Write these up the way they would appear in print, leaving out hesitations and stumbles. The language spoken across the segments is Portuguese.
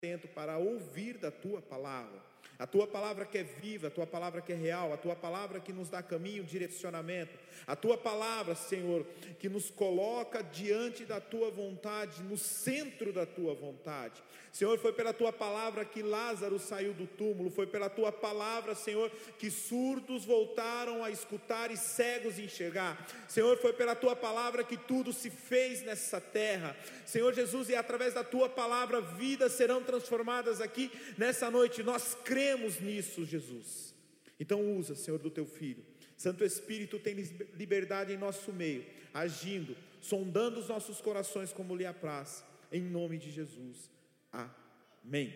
atento para ouvir da tua palavra. A tua palavra que é viva, a tua palavra que é real, a tua palavra que nos dá caminho, direcionamento, a tua palavra, Senhor, que nos coloca diante da tua vontade, no centro da tua vontade. Senhor, foi pela tua palavra que Lázaro saiu do túmulo, foi pela tua palavra, Senhor, que surdos voltaram a escutar e cegos enxergar. Senhor, foi pela tua palavra que tudo se fez nessa terra. Senhor Jesus, e através da tua palavra vidas serão transformadas aqui nessa noite. Nós cremos nisso, Jesus. Então usa, Senhor, do teu Filho. Santo Espírito, tem liberdade em nosso meio, agindo, sondando os nossos corações como lhe apraz, em nome de Jesus. Amém.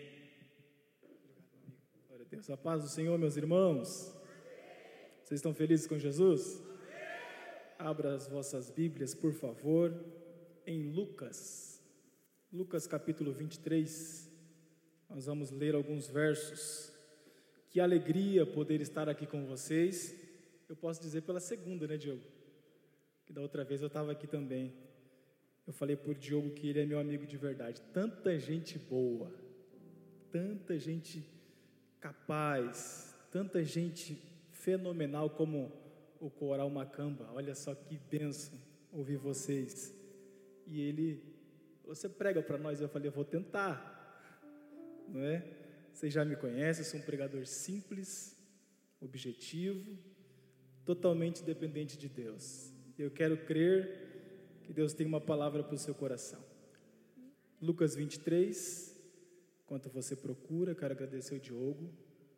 Glória a Deus. A paz do Senhor, meus irmãos. Vocês estão felizes com Jesus? Abra as vossas Bíblias, por favor, em Lucas capítulo 23. Nós vamos ler alguns versos. Que alegria poder estar aqui com vocês. Eu posso dizer pela segunda, né, Diogo? Que da outra vez eu estava aqui também. Eu falei por Diogo que ele é meu amigo de verdade. Tanta gente boa, tanta gente capaz, tanta gente fenomenal como o Coral Macamba. Olha só que bênção ouvir vocês. E você prega para nós? Eu falei, eu vou tentar, não é? Vocês já me conhecem, eu sou um pregador simples, objetivo, totalmente dependente de Deus. Eu quero crer que Deus tem uma palavra para o seu coração. Lucas 23, enquanto você procura, quero agradecer o Diogo.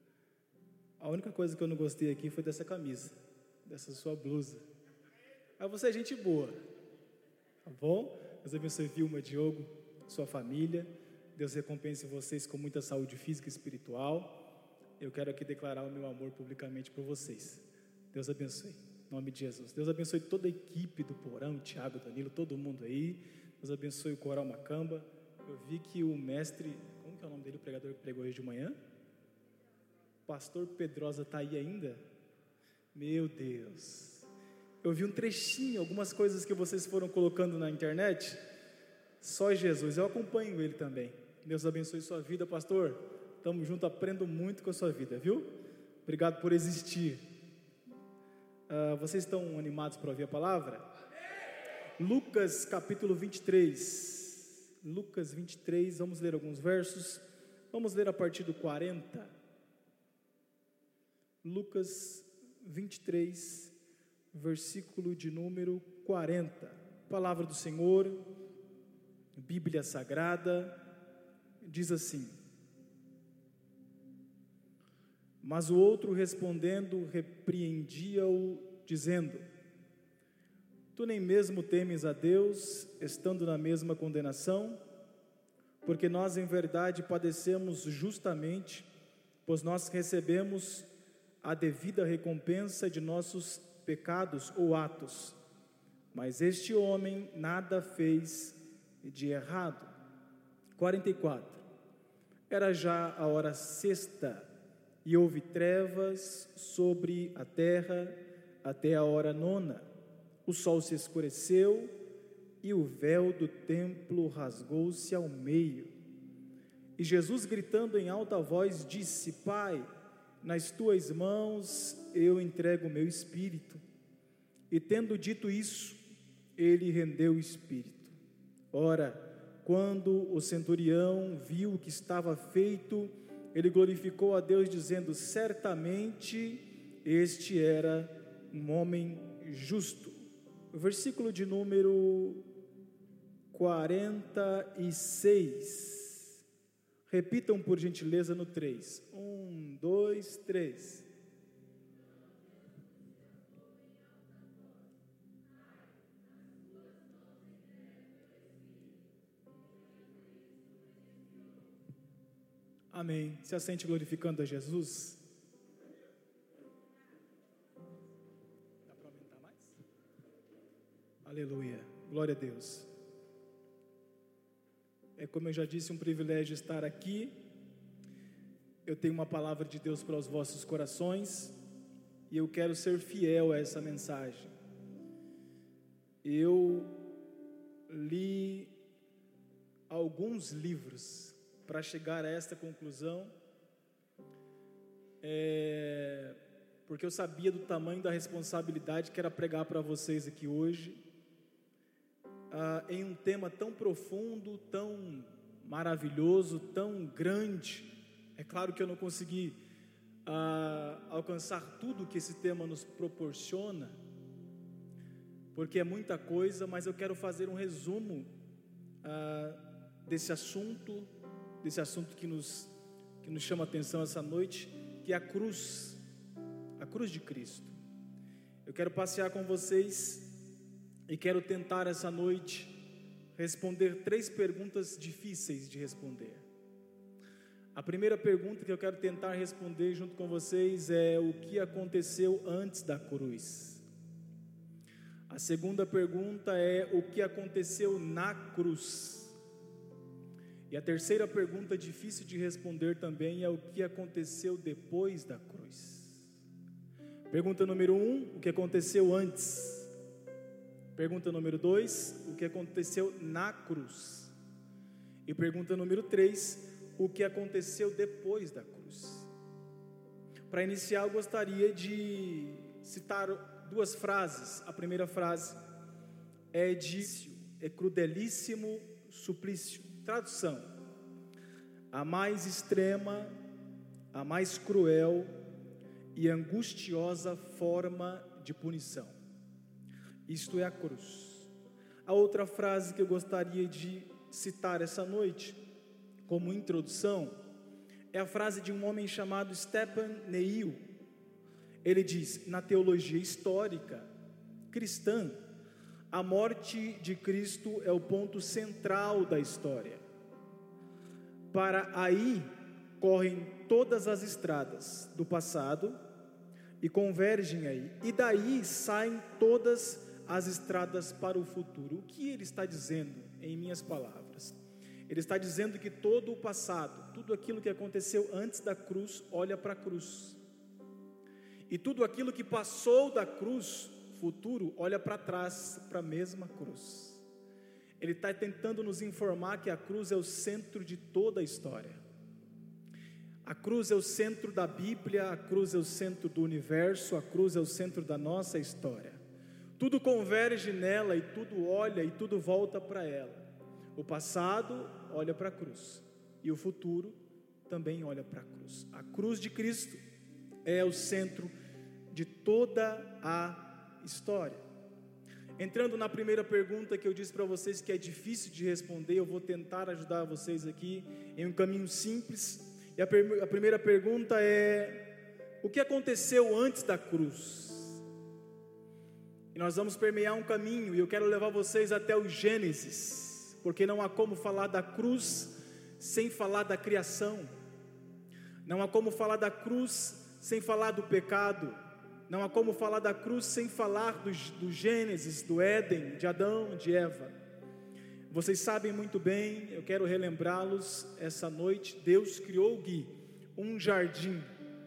A única coisa que eu não gostei aqui foi dessa camisa, dessa sua blusa. Mas você é gente boa, tá bom? Deus abençoe Vilma, Diogo, sua família. Deus recompense vocês com muita saúde física e espiritual. Eu quero aqui declarar o meu amor publicamente por vocês. Deus abençoe, em nome de Jesus. Deus abençoe toda a equipe do Porão, Tiago, Danilo, todo mundo aí. Deus abençoe o Coral Macamba. Eu vi que o mestre, como que é o nome dele, o pregador que pregou hoje de manhã? Pastor Pedrosa está aí ainda? Meu Deus. Eu vi um trechinho, algumas coisas que vocês foram colocando na internet. Só Jesus, eu acompanho ele também. Deus abençoe sua vida, pastor. Tamo junto, aprendo muito com a sua vida, viu? Obrigado por existir. Vocês estão animados para ouvir a palavra? Lucas capítulo 23. Lucas 23, vamos ler alguns versos. Vamos ler a partir do 40. Lucas 23, versículo de número 40. Palavra do Senhor, Bíblia Sagrada, diz assim: mas o outro respondendo repreendia-o, dizendo: tu nem mesmo temes a Deus, estando na mesma condenação? Porque nós em verdade padecemos justamente, pois nós recebemos a devida recompensa de nossos pecados ou atos, mas este homem nada fez de errado. 44. Era já a hora sexta, e houve trevas sobre a terra até a hora nona. O sol se escureceu e o véu do templo rasgou-se ao meio. E Jesus, gritando em alta voz, disse: Pai, nas tuas mãos eu entrego o meu espírito. E tendo dito isso, ele rendeu o espírito. Ora, quando o centurião viu o que estava feito, ele glorificou a Deus, dizendo: certamente este era um homem justo. O versículo de número 46. Repitam por gentileza no 3. 1, 2, 3. Amém. Se assente glorificando a Jesus. Dá para aumentar mais? Aleluia. Glória a Deus. É, como eu já disse, um privilégio estar aqui. Eu tenho uma palavra de Deus para os vossos corações e eu quero ser fiel a essa mensagem. Eu li alguns livros para chegar a esta conclusão, porque eu sabia do tamanho da responsabilidade que era pregar para vocês aqui hoje, em um tema tão profundo, tão maravilhoso, tão grande. É claro que eu não consegui alcançar tudo que esse tema nos proporciona, porque é muita coisa, mas eu quero fazer um resumo desse assunto que nos chama a atenção essa noite, que é a cruz de Cristo. Eu quero passear com vocês e quero tentar essa noite responder 3 perguntas difíceis de responder. A primeira pergunta que eu quero tentar responder junto com vocês é: o que aconteceu antes da cruz? A segunda pergunta é: o que aconteceu na cruz? E a terceira pergunta, difícil de responder também, é: o que aconteceu depois da cruz? Pergunta número 1, o que aconteceu antes? Pergunta número 2, o que aconteceu na cruz? E pergunta número 3, o que aconteceu depois da cruz? Para iniciar, eu gostaria de citar 2 frases. A primeira frase é crudelíssimo suplício. Tradução: a mais extrema, a mais cruel e angustiosa forma de punição. Isto é a cruz. A outra frase que eu gostaria de citar essa noite, como introdução, é a frase de um homem chamado Stephen Neil. Ele diz: na teologia histórica cristã, a morte de Cristo é o ponto central da história. Para aí correm todas as estradas do passado e convergem aí, e daí saem todas as estradas para o futuro. O que ele está dizendo, em minhas palavras? Ele está dizendo que todo o passado, tudo aquilo que aconteceu antes da cruz, olha para a cruz, e tudo aquilo que passou da cruz, futuro, olha para trás, para a mesma cruz. Ele está tentando nos informar que a cruz é o centro de toda a história. A cruz é o centro da Bíblia, a cruz é o centro do universo, a cruz é o centro da nossa história. Tudo converge nela e tudo olha e tudo volta para ela. O passado olha para a cruz e o futuro também olha para a cruz. A cruz de Cristo é o centro de toda a história. Entrando na primeira pergunta que eu disse para vocês que é difícil de responder, eu vou tentar ajudar vocês aqui em um caminho simples. E a primeira pergunta é: o que aconteceu antes da cruz? E nós vamos permear um caminho, e eu quero levar vocês até o Gênesis, porque não há como falar da cruz sem falar da criação. Não há como falar da cruz sem falar do pecado. Não há como falar da cruz sem falar do Gênesis, do Éden, de Adão, de Eva. Vocês sabem muito bem, eu quero relembrá-los essa noite. Deus criou, Gui, um jardim,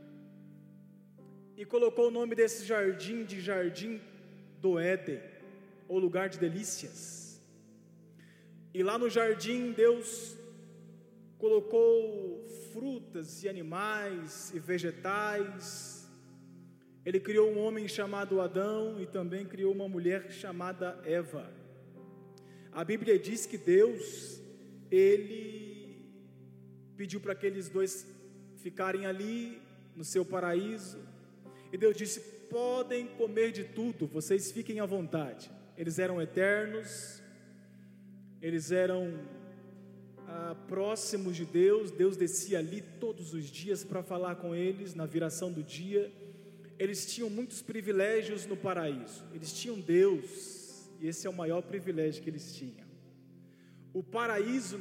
e colocou o nome desse jardim de Jardim do Éden, ou lugar de delícias. E lá no jardim Deus colocou frutas e animais e vegetais. Ele criou um homem chamado Adão e também criou uma mulher chamada Eva. A Bíblia diz que Deus, Ele pediu para aqueles dois ficarem ali no seu paraíso, e Deus disse: podem comer de tudo, vocês fiquem à vontade. Eles eram eternos, eles eram próximos de Deus. Deus descia ali todos os dias para falar com eles na viração do dia. Eles tinham muitos privilégios no paraíso, eles tinham Deus, e esse é o maior privilégio que eles tinham. O paraíso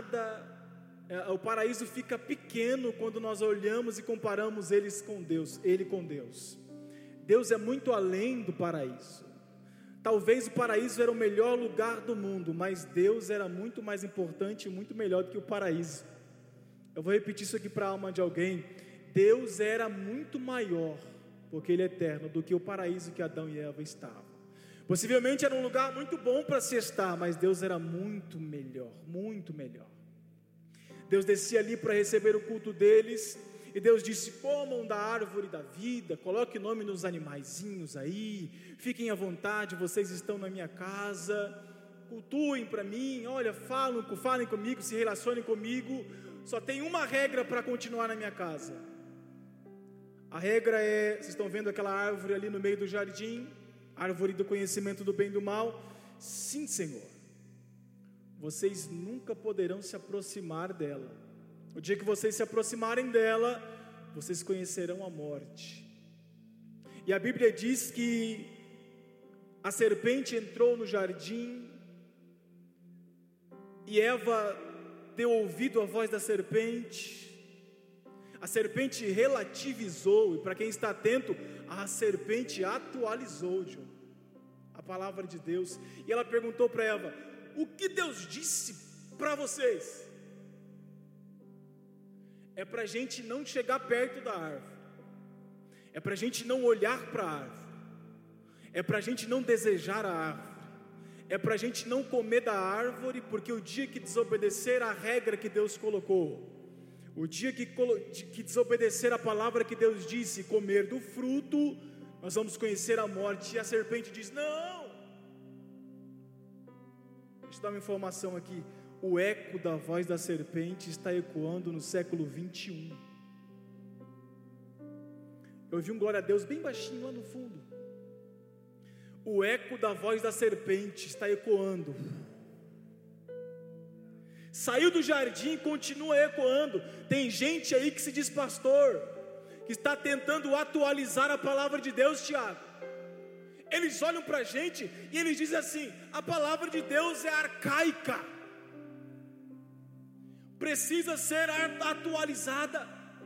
fica pequeno quando nós olhamos e comparamos ele com Deus. Deus é muito além do paraíso. Talvez o paraíso era o melhor lugar do mundo, mas Deus era muito mais importante e muito melhor do que o paraíso. Eu vou repetir isso aqui para a alma de alguém. Deus era muito maior, porque Ele é eterno, do que o paraíso que Adão e Eva estavam. Possivelmente era um lugar muito bom para se estar, mas Deus era muito melhor, muito melhor. Deus descia ali para receber o culto deles, e Deus disse: comam da árvore da vida, coloque nome nos animaizinhos aí, fiquem à vontade, vocês estão na minha casa, cultuem para mim, olha, falem comigo, se relacionem comigo. Só tem uma regra para continuar na minha casa. A regra é, vocês estão vendo aquela árvore ali no meio do jardim, árvore do conhecimento do bem e do mal? Sim, Senhor, vocês nunca poderão se aproximar dela. O dia que vocês se aproximarem dela, vocês conhecerão a morte. E a Bíblia diz que a serpente entrou no jardim, e Eva deu ouvido à voz da serpente. A serpente relativizou, e para quem está atento, a serpente atualizou, João, a palavra de Deus. E ela perguntou para Eva: o que Deus disse para vocês? É para a gente não chegar perto da árvore, é para a gente não olhar para a árvore, é para a gente não desejar a árvore, é para a gente não comer da árvore, porque o dia que desobedecer a regra que Deus colocou, o dia que desobedecer a palavra que Deus disse, comer do fruto, nós vamos conhecer a morte. E a serpente diz: não. Deixa eu dar uma informação aqui. O eco da voz da serpente está ecoando no século 21. Eu ouvi um glória a Deus bem baixinho lá no fundo. O eco da voz da serpente está ecoando. Saiu do jardim e continua ecoando. Tem gente aí que se diz pastor, que está tentando atualizar a palavra de Deus, Tiago. Eles olham para a gente e eles dizem assim: a palavra de Deus é arcaica, precisa ser atualizada.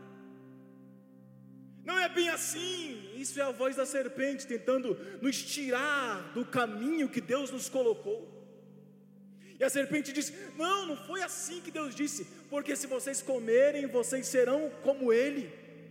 Não é bem assim. Isso é a voz da serpente tentando nos tirar do caminho que Deus nos colocou. E a serpente diz: não, não foi assim que Deus disse, porque se vocês comerem, vocês serão como Ele.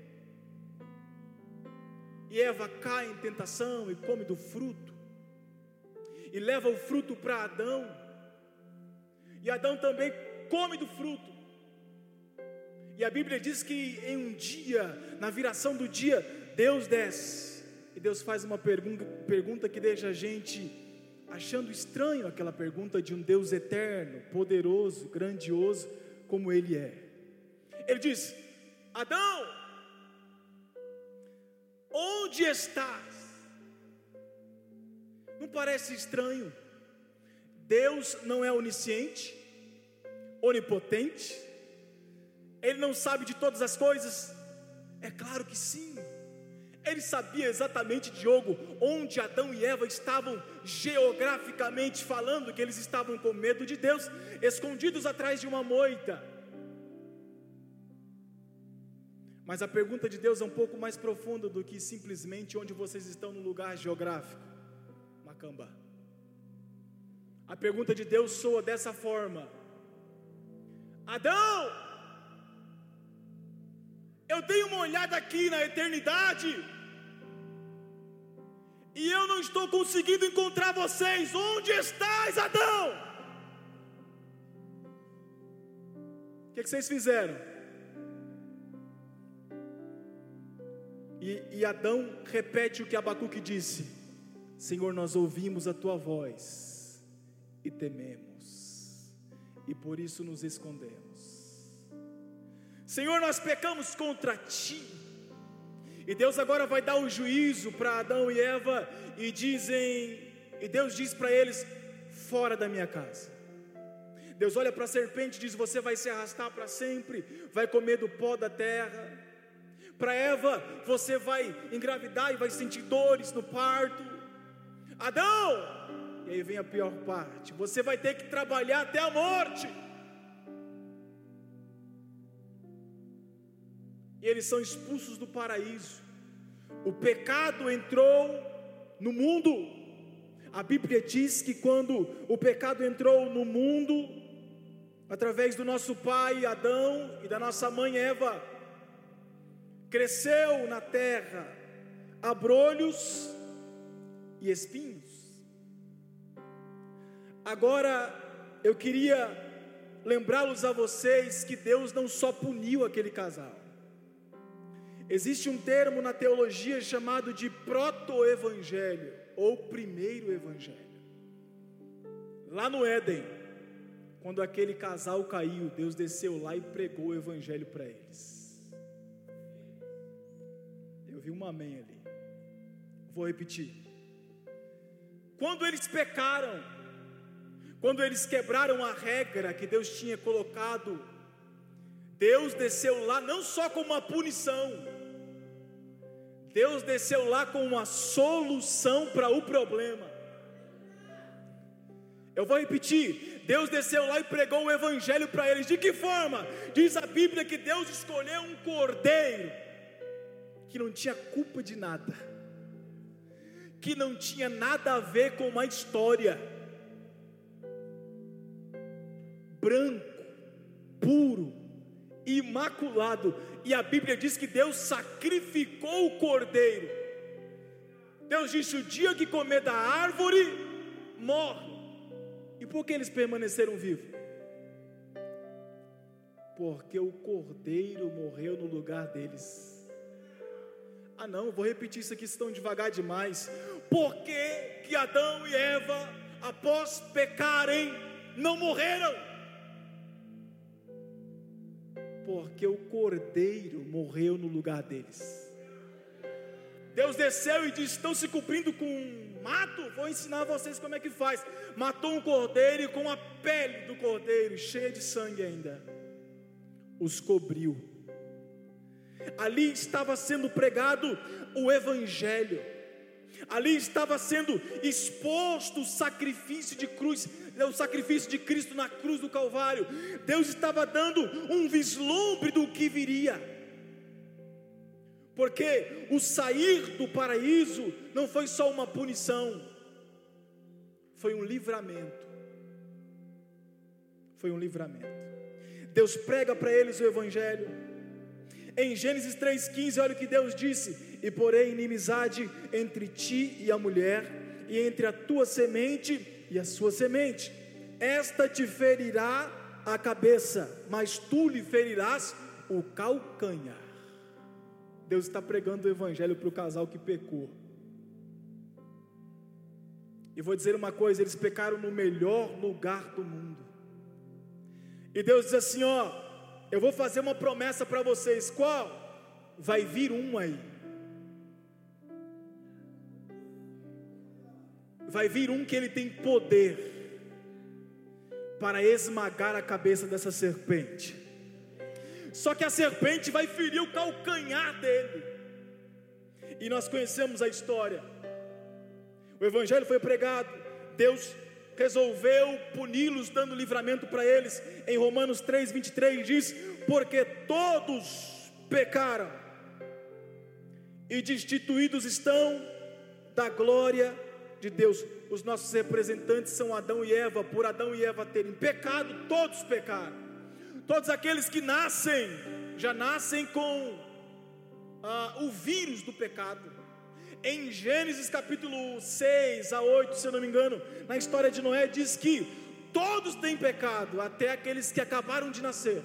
E Eva cai em tentação e come do fruto, e leva o fruto para Adão, e Adão também come do fruto. E a Bíblia diz que em um dia, na viração do dia, Deus desce, e Deus faz uma pergunta que deixa a gente achando estranho, aquela pergunta de um Deus eterno, poderoso, grandioso, como Ele é. Ele diz: Adão, onde estás? Não parece estranho? Deus não é onisciente, onipotente? Ele não sabe de todas as coisas? É claro que sim. Ele sabia exatamente, Diogo, onde Adão e Eva estavam geograficamente falando, que eles estavam com medo de Deus, escondidos atrás de uma moita. Mas a pergunta de Deus é um pouco mais profunda do que simplesmente onde vocês estão no lugar geográfico, Macambá. A pergunta de Deus soa dessa forma: Adão, eu dei uma olhada aqui na eternidade, e eu não estou conseguindo encontrar vocês. Onde estás, Adão? O que vocês fizeram? E Adão repete o que Abacuque disse: Senhor, nós ouvimos a tua voz e tememos, e por isso nos escondemos. Senhor, nós pecamos contra ti. E Deus agora vai dar o juízo para Adão e Eva, e Deus diz para eles: fora da minha casa. Deus olha para a serpente e diz: você vai se arrastar para sempre, vai comer do pó da terra. Para Eva, você vai engravidar e vai sentir dores no parto. Adão, e aí vem a pior parte: você vai ter que trabalhar até a morte. E eles são expulsos do paraíso. O pecado entrou no mundo. A Bíblia diz que quando o pecado entrou no mundo, através do nosso pai Adão e da nossa mãe Eva, cresceu na terra abrolhos e espinhos. Agora eu queria lembrá-los a vocês que Deus não só puniu aquele casal. Existe um termo na teologia chamado de proto-evangelho, ou primeiro evangelho. Lá no Éden, quando aquele casal caiu, Deus desceu lá e pregou o evangelho para eles. Eu vi um amém ali. Vou repetir. Quando eles pecaram, quando eles quebraram a regra que Deus tinha colocado, Deus desceu lá não só com uma punição, Deus desceu lá com uma solução para o problema. Eu vou repetir, Deus desceu lá e pregou o evangelho para eles. De que forma? Diz a Bíblia que Deus escolheu um cordeiro que não tinha culpa de nada, que não tinha nada a ver com uma história, branco, puro, imaculado. E a Bíblia diz que Deus sacrificou o cordeiro. Deus disse: o dia que comer da árvore, morre. E por que eles permaneceram vivos? Porque o cordeiro morreu no lugar deles. Ah não, vou repetir isso aqui, estão devagar demais. Por que Adão e Eva, após pecarem, não morreram? Porque o cordeiro morreu no lugar deles. Deus desceu e disse: estão se cumprindo com um mato? Vou ensinar vocês como é que faz. Matou um cordeiro e com a pele do cordeiro, cheia de sangue ainda, os cobriu. Ali estava sendo pregado o evangelho, ali estava sendo exposto o sacrifício de cruz, o sacrifício de Cristo na cruz do Calvário. Deus estava dando um vislumbre do que viria, porque o sair do paraíso não foi só uma punição, foi um livramento. Foi um livramento. Deus prega para eles o evangelho. Em Gênesis 3,15, olha o que Deus disse: e porém inimizade entre ti e a mulher, e entre a tua semente e a sua semente, esta te ferirá a cabeça, mas tu lhe ferirás o calcanhar. Deus está pregando o evangelho para o casal que pecou. E vou dizer uma coisa: eles pecaram no melhor lugar do mundo. E Deus diz assim: ó, eu vou fazer uma promessa para vocês. Qual? Vai vir um aí. Vai vir um que ele tem poder para esmagar a cabeça dessa serpente. Só que a serpente vai ferir o calcanhar dele. E nós conhecemos a história. O evangelho foi pregado, Deus resolveu puni-los, dando livramento para eles. Em Romanos 3,23 diz: porque todos pecaram e destituídos estão da glória de Deus. Os nossos representantes são Adão e Eva. Por Adão e Eva terem pecado, todos pecaram. Todos aqueles que nascem, já nascem com o vírus do pecado. Em Gênesis capítulo 6 a 8, se eu não me engano, na história de Noé, diz que todos têm pecado, até aqueles que acabaram de nascer.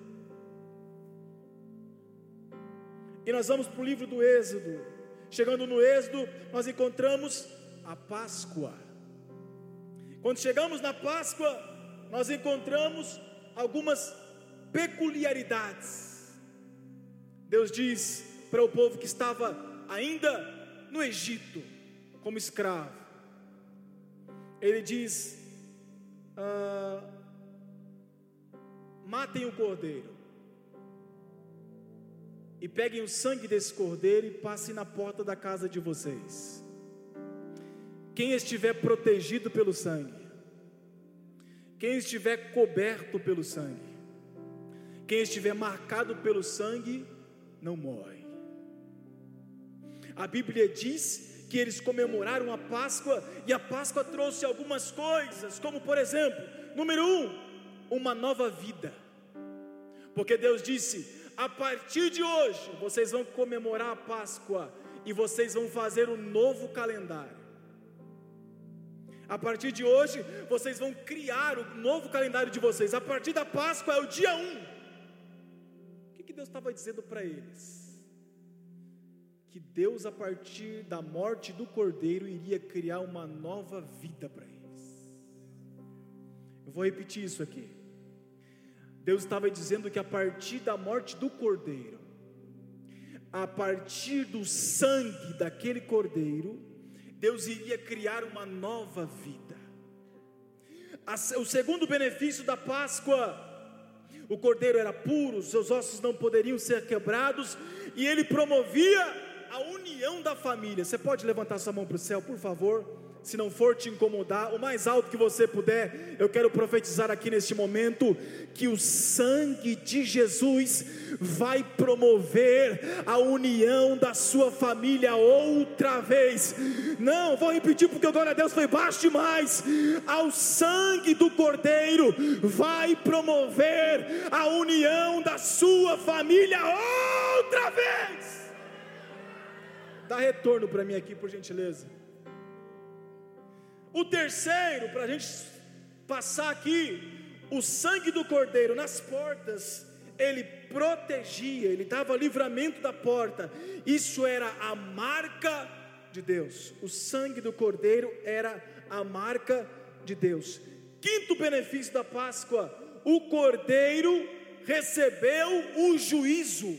E nós vamos para o livro do Êxodo. Chegando no Êxodo, nós encontramos a Páscoa. Quando chegamos na Páscoa, nós encontramos algumas peculiaridades. Deus diz para o povo que estava ainda no Egito, como escravo, Ele diz: matem o cordeiro, e peguem o sangue desse cordeiro e passem na porta da casa de vocês. Quem estiver protegido pelo sangue, quem estiver coberto pelo sangue, quem estiver marcado pelo sangue, não morre. A Bíblia diz que eles comemoraram a Páscoa, e a Páscoa trouxe algumas coisas, como por exemplo, número 1, uma nova vida. Porque Deus disse: a partir de hoje, vocês vão comemorar a Páscoa, e vocês vão fazer um novo calendário. A partir de hoje, vocês vão criar o novo calendário de vocês. A partir da Páscoa é o dia 1. O que Deus estava dizendo para eles? Que Deus, a partir da morte do Cordeiro, iria criar uma nova vida para eles. Eu vou repetir isso aqui. Deus estava dizendo que a partir da morte do Cordeiro, a partir do sangue daquele Cordeiro, Deus iria criar uma nova vida. O segundo benefício da Páscoa: o Cordeiro era puro, seus ossos não poderiam ser quebrados, e ele promovia a união da família. Você pode levantar sua mão para o céu, por favor? Se não for te incomodar, o mais alto que você puder. Eu quero profetizar aqui neste momento que o sangue de Jesus vai promover a união da sua família outra vez. Não, vou repetir porque glória a Deus foi baixo demais. Ao sangue do Cordeiro vai promover a união da sua família outra vez. Dá retorno para mim aqui, por gentileza. O terceiro, para a gente passar aqui, o sangue do Cordeiro nas portas, ele protegia, ele dava livramento da porta. Isso era a marca de Deus. O sangue do Cordeiro era a marca de Deus. Quinto benefício da Páscoa: o Cordeiro recebeu o juízo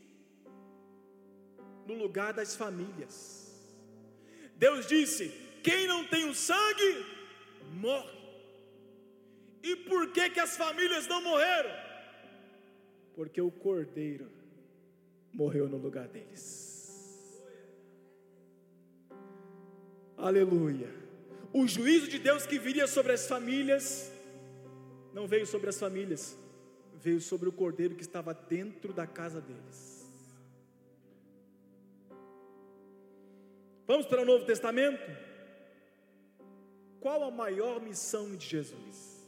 no lugar das famílias. Deus disse: quem não tem o sangue, morre. E por que as famílias não morreram? Porque o Cordeiro morreu no lugar deles. Aleluia. O juízo de Deus que viria sobre as famílias, não veio sobre as famílias, veio sobre o Cordeiro que estava dentro da casa deles. Vamos para o Novo Testamento? Qual a maior missão de Jesus?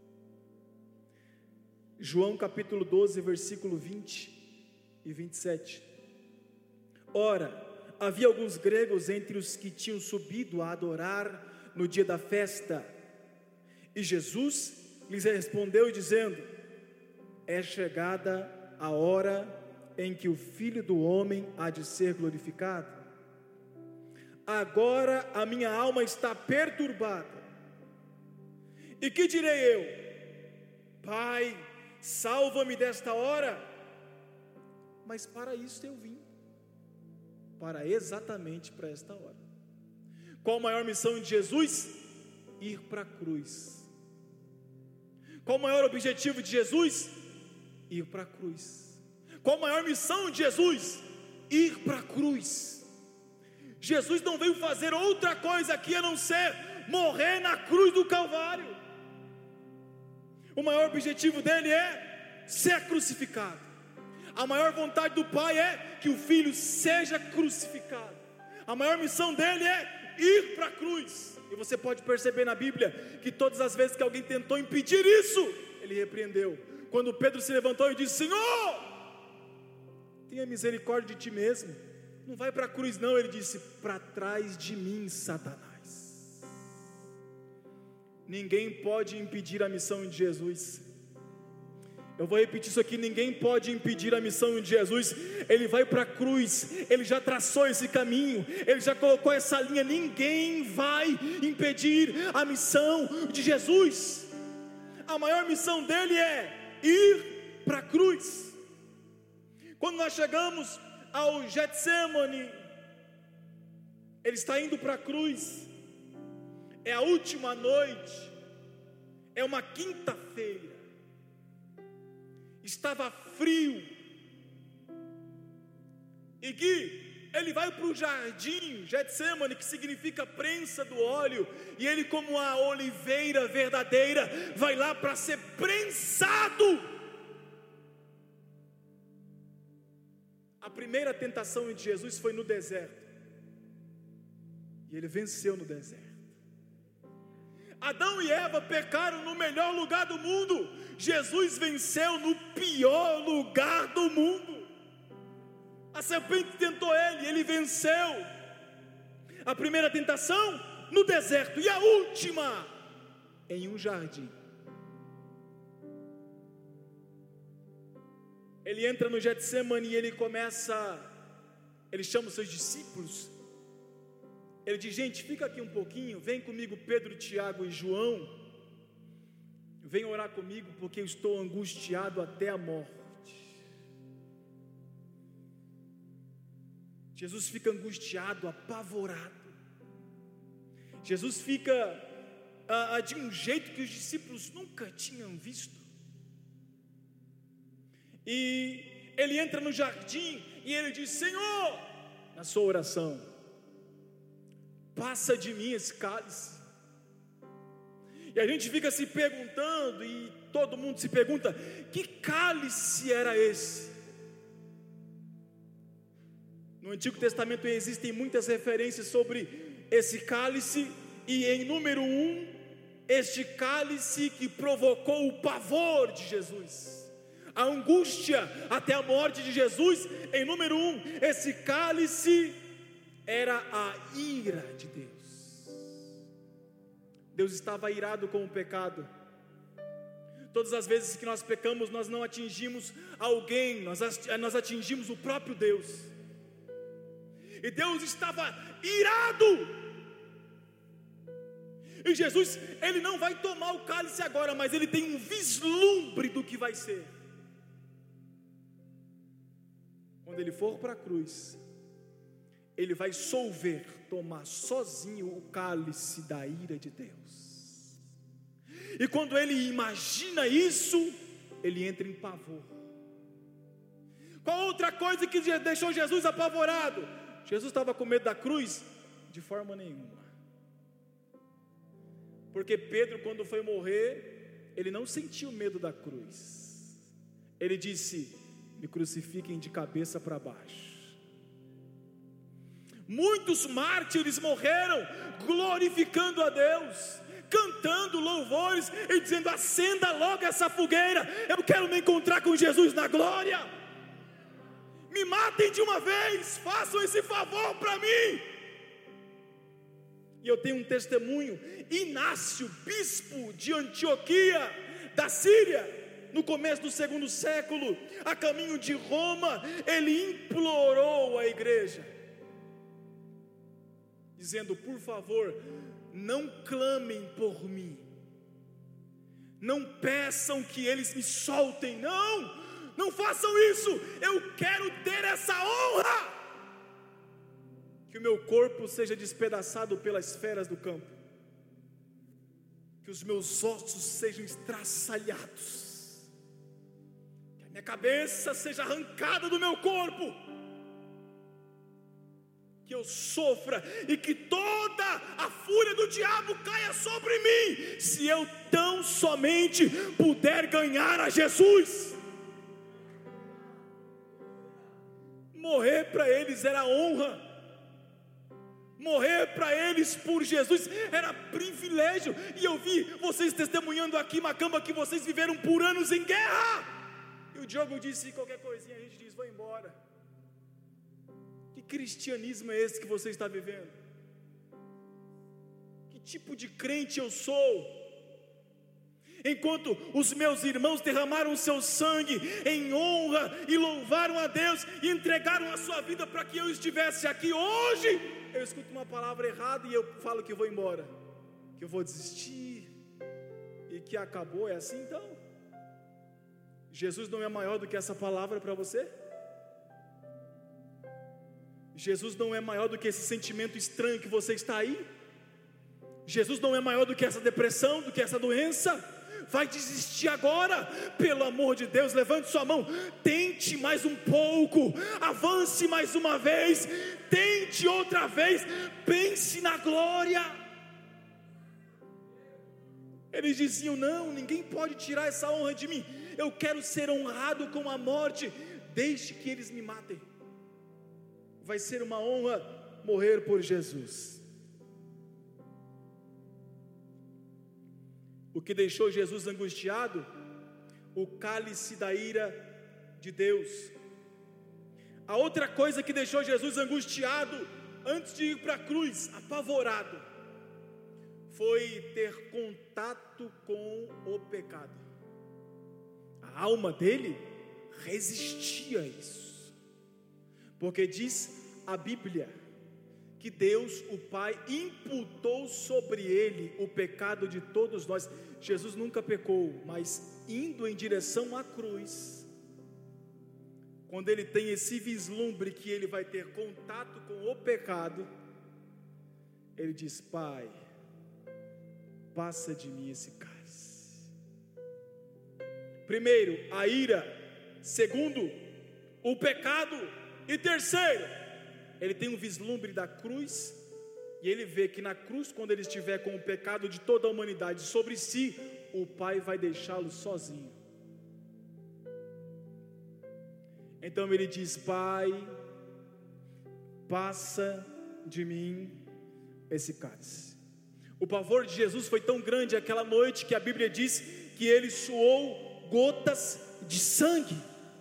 João capítulo 12, versículo 20 e 27. Ora, havia alguns gregos entre os que tinham subido a adorar no dia da festa, e Jesus lhes respondeu dizendo: é chegada a hora em que o Filho do Homem há de ser glorificado. Agora a minha alma está perturbada. E que direi eu? Pai, salva-me desta hora. Mas para isso eu vim, exatamente para esta hora. Qual a maior missão de Jesus? Ir para a cruz. Qual o maior objetivo de Jesus? Ir para a cruz. Qual a maior missão de Jesus? Ir para a cruz. Jesus não veio fazer outra coisa aqui a não ser morrer na cruz do Calvário. O maior objetivo dele é ser crucificado. A maior vontade do Pai é que o Filho seja crucificado. A maior missão dele é ir para a cruz. E você pode perceber na Bíblia que todas as vezes que alguém tentou impedir isso, ele repreendeu. Quando Pedro se levantou e disse: Senhor, tenha misericórdia de ti mesmo, não vai para a cruz não. Ele disse: para trás de mim, Satanás. Ninguém pode impedir a missão de Jesus. Eu vou repetir isso aqui: ninguém pode impedir a missão de Jesus. Ele vai para a cruz, ele já traçou esse caminho, ele já colocou essa linha. Ninguém vai impedir a missão de Jesus. A maior missão dele é ir para a cruz. Quando nós chegamos ao Getsemane, ele está indo para a cruz. É a última noite, é uma quinta-feira, estava frio, e Gui, ele vai para o jardim Getsemane, que significa prensa do óleo, e ele, como a oliveira verdadeira, vai lá para ser prensado. A primeira tentação de Jesus foi no deserto, e ele venceu no deserto. Adão e Eva pecaram no melhor lugar do mundo, Jesus venceu no pior lugar do mundo. A serpente tentou ele venceu. A primeira tentação no deserto, e a última em um jardim. Ele entra no Getsemane e ele chama os seus discípulos. Ele diz: gente, fica aqui um pouquinho, vem comigo Pedro, Tiago e João, vem orar comigo porque eu estou angustiado até a morte. Jesus fica angustiado, apavorado. Jesus fica de um jeito que os discípulos nunca tinham visto. E ele entra no jardim e ele diz: Senhor, na sua oração, passa de mim esse cálice. E a gente fica se perguntando, e todo mundo se pergunta: que cálice era esse? No Antigo Testamento existem muitas referências sobre esse cálice, e em número 1, este cálice que provocou o pavor de Jesus, a angústia até a morte de Jesus. Em número 1, esse cálice era a ira de Deus. Deus estava irado com o pecado. Todas as vezes que nós pecamos, nós não atingimos alguém, nós atingimos o próprio Deus. E Deus estava irado. E Jesus, ele não vai tomar o cálice agora, mas ele tem um vislumbre do que vai ser. Quando ele for para a cruz, ele vai tomar sozinho o cálice da ira de Deus. E quando ele imagina isso, ele entra em pavor. Qual outra coisa que deixou Jesus apavorado? Jesus estava com medo da cruz? De forma nenhuma. Porque Pedro, quando foi morrer, ele não sentiu medo da cruz. Ele disse: me crucifiquem de cabeça para baixo. Muitos mártires morreram glorificando a Deus, cantando louvores e dizendo: acenda logo essa fogueira, eu quero me encontrar com Jesus na glória. Me matem de uma vez, façam esse favor para mim. E eu tenho um testemunho. Inácio, bispo de Antioquia, da Síria, no começo do 2º século, a caminho de Roma, ele implorou a igreja, dizendo: por favor, não clamem por mim, não peçam que eles me soltem, não façam isso. Eu quero ter essa honra, que o meu corpo seja despedaçado pelas feras do campo, que os meus ossos sejam estraçalhados, que a minha cabeça seja arrancada do meu corpo, que eu sofra e que toda a fúria do diabo caia sobre mim, se eu tão somente puder ganhar a Jesus. Morrer para eles era honra, morrer para eles por Jesus era privilégio. E eu vi vocês testemunhando aqui, Macamba, que vocês viveram por anos em guerra. E o Diogo disse: qualquer coisinha a gente diz, vou embora. Que cristianismo é esse que você está vivendo? Que tipo de crente eu sou? Enquanto os meus irmãos derramaram o seu sangue em honra e louvaram a Deus e entregaram a sua vida para que eu estivesse aqui hoje, eu escuto uma palavra errada e eu falo que vou embora, que eu vou desistir e que acabou. É assim então? Jesus não é maior do que essa palavra para você? Jesus não é maior do que esse sentimento estranho que você está aí? Jesus não é maior do que essa depressão, do que essa doença? Vai desistir agora? Pelo amor de Deus, levante sua mão, tente mais um pouco, avance mais uma vez, tente outra vez, pense na glória. Eles diziam: não, ninguém pode tirar essa honra de mim, eu quero ser honrado com a morte, deixe que eles me matem. Vai ser uma honra morrer por Jesus. O que deixou Jesus angustiado? O cálice da ira de Deus. A outra coisa que deixou Jesus angustiado, antes de ir para a cruz, apavorado, foi ter contato com o pecado. A alma dele resistia a isso, porque diz a Bíblia que Deus, o Pai, imputou sobre ele o pecado de todos nós. Jesus nunca pecou, mas indo em direção à cruz, quando ele tem esse vislumbre que ele vai ter contato com o pecado, ele diz: Pai, passa de mim esse cálice. Primeiro, a ira. Segundo, o pecado. E terceiro, ele tem um vislumbre da cruz, e ele vê que na cruz, quando ele estiver com o pecado de toda a humanidade sobre si, o Pai vai deixá-lo sozinho. Então ele diz: Pai, passa de mim esse cálice. O pavor de Jesus foi tão grande aquela noite que a Bíblia diz que ele suou gotas de sangue.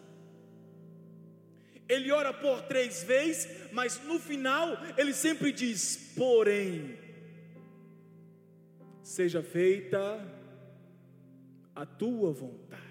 Ele ora por 3 vezes, mas no final ele sempre diz: porém, seja feita a tua vontade.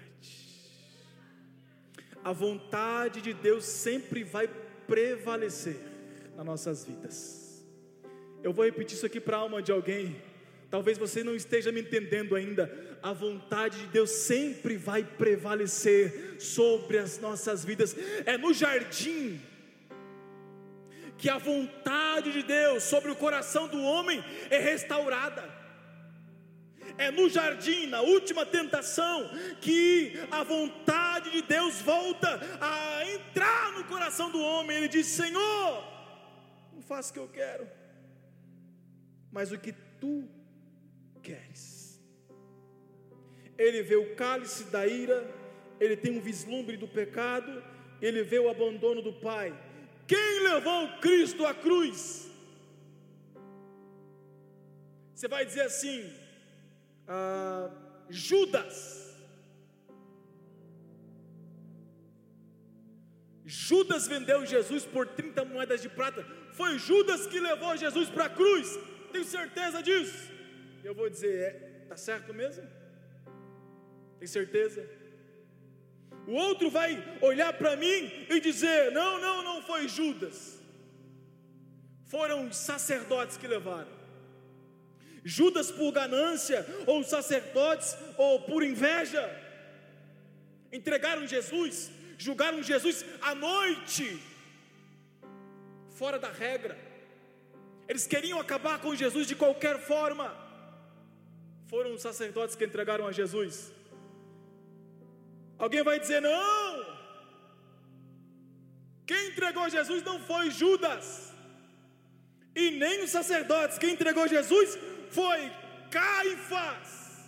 A vontade de Deus sempre vai prevalecer nas nossas vidas. Eu vou repetir isso aqui para a alma de alguém. Talvez você não esteja me entendendo ainda. A vontade de Deus sempre vai prevalecer sobre as nossas vidas. É no jardim que a vontade de Deus sobre o coração do homem é restaurada. É no jardim, na última tentação, que a vontade de Deus volta a entrar no coração do homem. Ele diz: Senhor, não faça o que eu quero, mas o que tu queres. Ele vê o cálice da ira, ele tem um vislumbre do pecado, ele vê o abandono do Pai. Quem levou Cristo à cruz? Você vai dizer assim: Judas. Judas vendeu Jesus por 30 moedas de prata. Foi Judas que levou Jesus para a cruz. Tenho certeza disso. Eu vou dizer: está certo mesmo? Tem certeza? O outro vai olhar para mim e dizer: não foi Judas. Foram os sacerdotes que levaram. Judas por ganância, ou os sacerdotes, ou por inveja, entregaram Jesus, julgaram Jesus à noite, fora da regra. Eles queriam acabar com Jesus de qualquer forma. Foram os sacerdotes que entregaram a Jesus. Alguém vai dizer: não, quem entregou Jesus não foi Judas, e nem os sacerdotes. Quem entregou Jesus foi Caifás,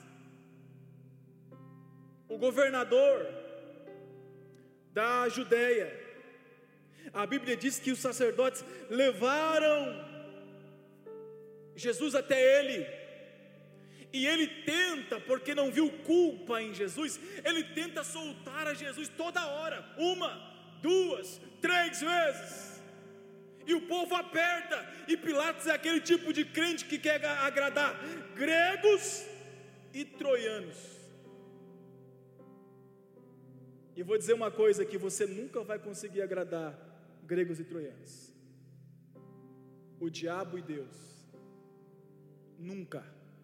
o governador da Judeia. A Bíblia diz que os sacerdotes levaram Jesus até ele, e ele tenta, porque não viu culpa em Jesus, ele tenta soltar a Jesus toda hora, 1, 2, 3 vezes. E o povo aperta, e Pilatos é aquele tipo de crente que quer agradar gregos e troianos. E vou dizer uma coisa: que você nunca vai conseguir agradar gregos e troianos. O diabo e Deus, nunca.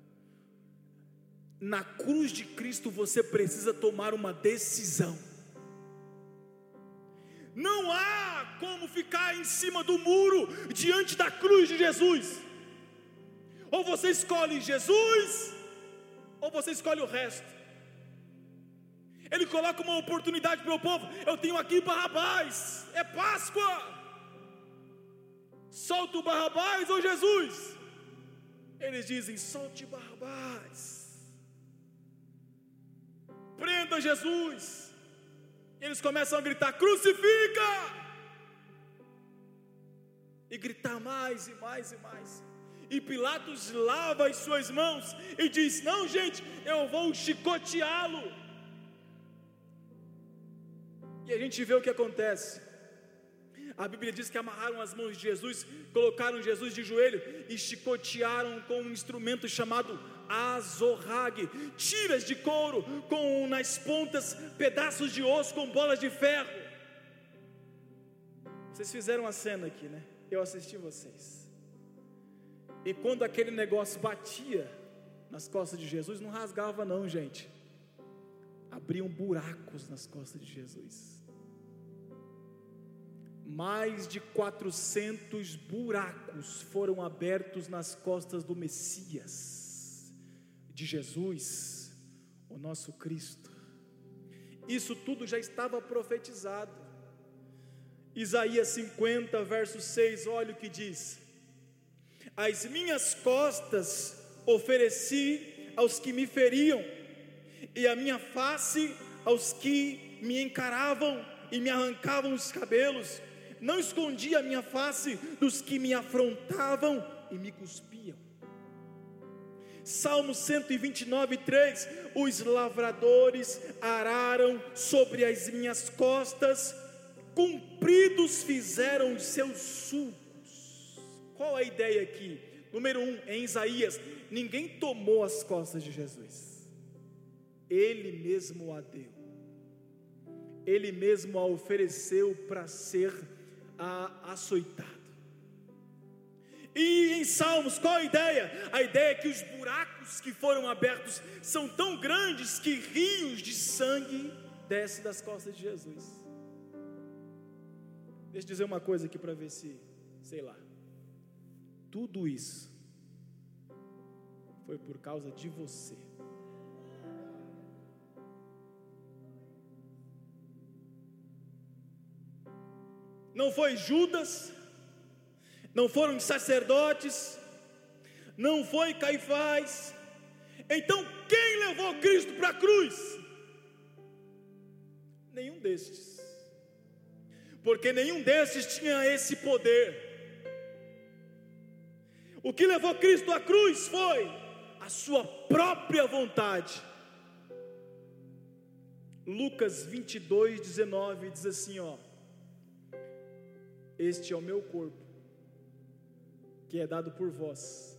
Na cruz de Cristo você precisa tomar uma decisão. Não há como ficar em cima do muro diante da cruz de Jesus. Ou você escolhe Jesus, ou você escolhe o resto. Ele coloca uma oportunidade para o povo: eu tenho aqui Barrabás, é Páscoa, solta o Barrabás ou Jesus? Eles dizem: solte Barrabás, prenda Jesus. Eles começam a gritar: crucifica! E gritar mais e mais e mais. E Pilatos lava as suas mãos e diz: não, gente, eu vou chicoteá-lo. E a gente vê o que acontece. A Bíblia diz que amarraram as mãos de Jesus, colocaram Jesus de joelho e chicotearam com um instrumento chamado azorrague, tiras de couro com nas pontas pedaços de osso com bolas de ferro. Vocês fizeram a cena aqui, né? Eu assisti vocês. E quando aquele negócio batia nas costas de Jesus, não rasgava não, gente. Abriam buracos nas costas de Jesus. Mais de 400 buracos foram abertos nas costas do Messias, de Jesus, o nosso Cristo. Isso tudo já estava profetizado. Isaías 50, verso 6, olha o que diz: as minhas costas ofereci aos que me feriam, e a minha face aos que me encaravam e me arrancavam os cabelos. Não escondi a minha face dos que me afrontavam e me cuspiam. Salmo 129, 3: os lavradores araram sobre as minhas costas, compridos fizeram os seus sulcos. Qual a ideia aqui? Número 1, em Isaías, ninguém tomou as costas de Jesus, Ele mesmo a deu, Ele mesmo a ofereceu para ser açoitado. E em Salmos, qual a ideia? A ideia é que os buracos que foram abertos são tão grandes que rios de sangue descem das costas de Jesus. Deixa eu dizer uma coisa aqui para ver se, sei lá, tudo isso foi por causa de você. Não foi Judas, não foram os sacerdotes, não foi Caifás. Então quem levou Cristo para a cruz? Nenhum destes, porque nenhum destes tinha esse poder. O que levou Cristo à cruz foi a sua própria vontade. Lucas 22, 19 diz assim, ó: este é o meu corpo, que é dado por vós.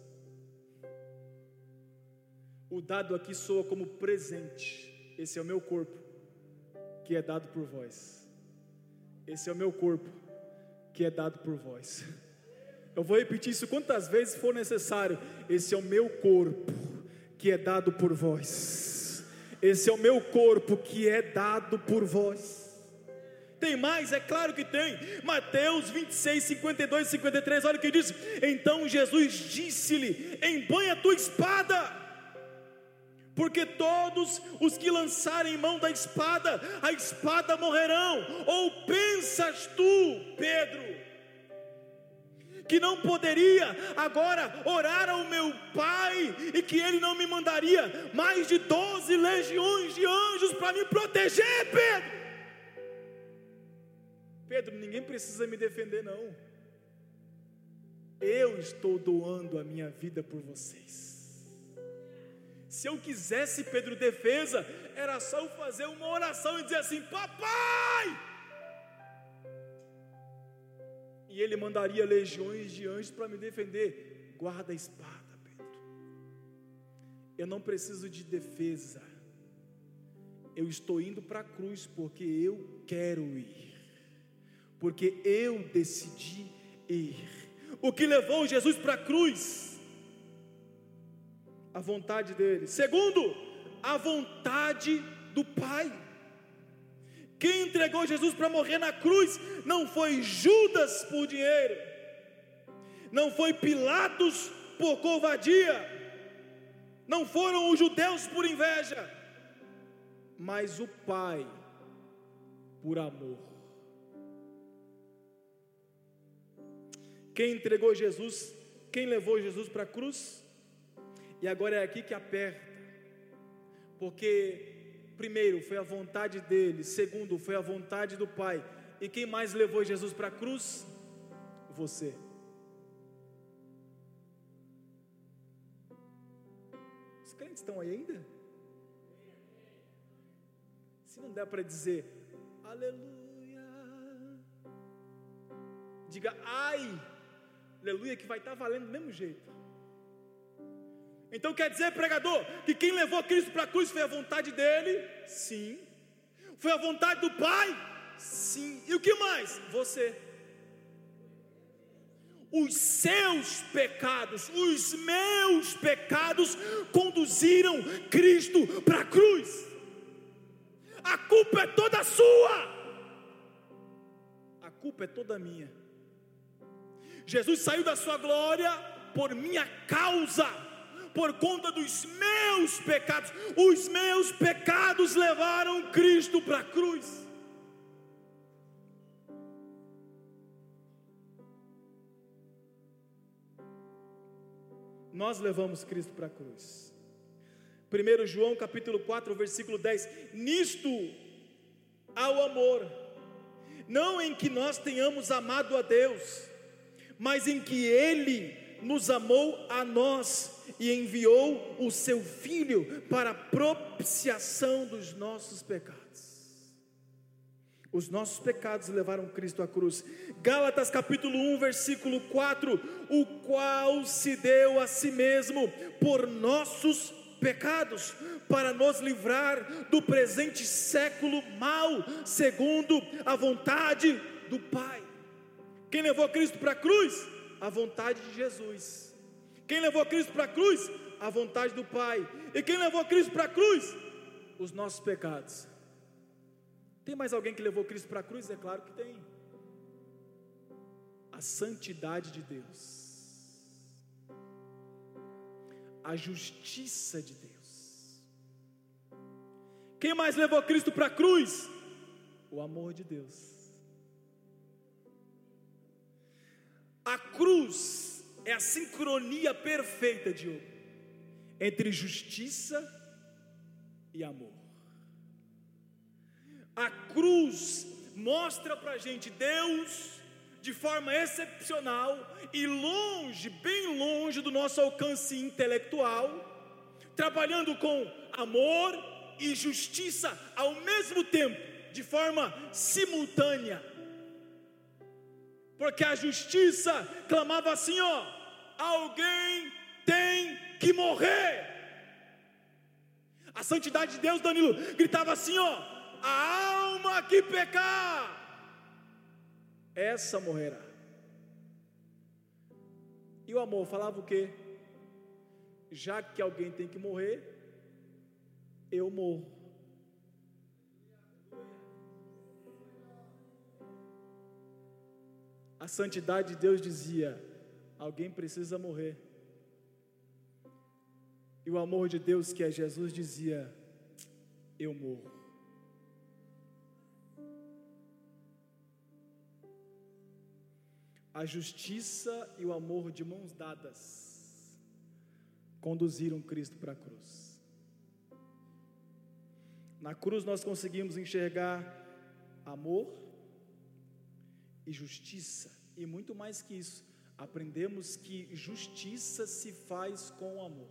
O dado aqui soa como presente. Esse é o meu corpo, que é dado por vós. Esse é o meu corpo, que é dado por vós. Eu vou repetir isso quantas vezes for necessário. Esse é o meu corpo, que é dado por vós. Esse é o meu corpo, que é dado por vós. Tem mais? É claro que tem. Mateus 26, 52 e 53, olha o que diz: então Jesus disse-lhe: embanha a tua espada, porque todos os que lançarem mão da espada, a espada morrerão. Ou pensas tu, Pedro, que não poderia agora orar ao meu Pai, e que Ele não me mandaria mais de 12 legiões de anjos para me proteger? Pedro, ninguém precisa me defender não. Eu estou doando a minha vida por vocês. Se eu quisesse, Pedro, defesa, era só eu fazer uma oração e dizer assim: papai! E Ele mandaria legiões de anjos para me defender. Guarda a espada, Pedro. Eu não preciso de defesa. Eu estou indo para a cruz porque eu quero ir, porque eu decidi ir. O que levou Jesus para a cruz? A vontade dele. Segundo, a vontade do Pai. Quem entregou Jesus para morrer na cruz não foi Judas por dinheiro, não foi Pilatos por covardia, não foram os judeus por inveja, mas o Pai por amor. Quem entregou Jesus, quem levou Jesus para a cruz? E agora é aqui que aperta, porque primeiro foi a vontade dele, segundo foi a vontade do Pai. E quem mais levou Jesus para a cruz? Você. Os crentes estão aí ainda? Se não der para dizer aleluia, diga ai, aleluia, que vai estar valendo do mesmo jeito. Então quer dizer, pregador, que quem levou Cristo para a cruz foi a vontade dele? Sim. Foi a vontade do Pai? Sim. E o que mais? Você. Os seus pecados, os meus pecados conduziram Cristo para a cruz. A culpa é toda sua. A culpa é toda minha. Jesus saiu da sua glória por minha causa, por conta dos meus pecados. Os meus pecados levaram Cristo para a cruz. Nós levamos Cristo para a cruz. 1 João capítulo 4, versículo 10. Nisto há o amor, não em que nós tenhamos amado a Deus, mas em que Ele nos amou a nós e enviou o seu Filho para a propiciação dos nossos pecados. Os nossos pecados levaram Cristo à cruz. Gálatas capítulo 1, versículo 4. O qual se deu a si mesmo por nossos pecados, para nos livrar do presente século mau, segundo a vontade do Pai. Quem levou Cristo para a cruz? A vontade de Jesus. Quem levou Cristo para a cruz? A vontade do Pai. E quem levou Cristo para a cruz? Os nossos pecados. Tem mais alguém que levou Cristo para a cruz? É claro que tem. A santidade de Deus, a justiça de Deus. Quem mais levou Cristo para a cruz? O amor de Deus. A cruz é a sincronia perfeita, Diogo, entre justiça e amor. A cruz mostra para a gente Deus de forma excepcional e longe, bem longe do nosso alcance intelectual, trabalhando com amor e justiça ao mesmo tempo, de forma simultânea. Porque a justiça clamava assim, ó: alguém tem que morrer. A santidade de Deus, Danilo, gritava assim, ó: a alma que pecar, essa morrerá. E o amor falava o quê? Já que alguém tem que morrer, eu morro. A santidade de Deus dizia: alguém precisa morrer. E o amor de Deus, que é Jesus, dizia: eu morro. A justiça e o amor de mãos dadas conduziram Cristo para a cruz. Na cruz nós conseguimos enxergar amor e justiça, e muito mais que isso, aprendemos que justiça se faz com amor.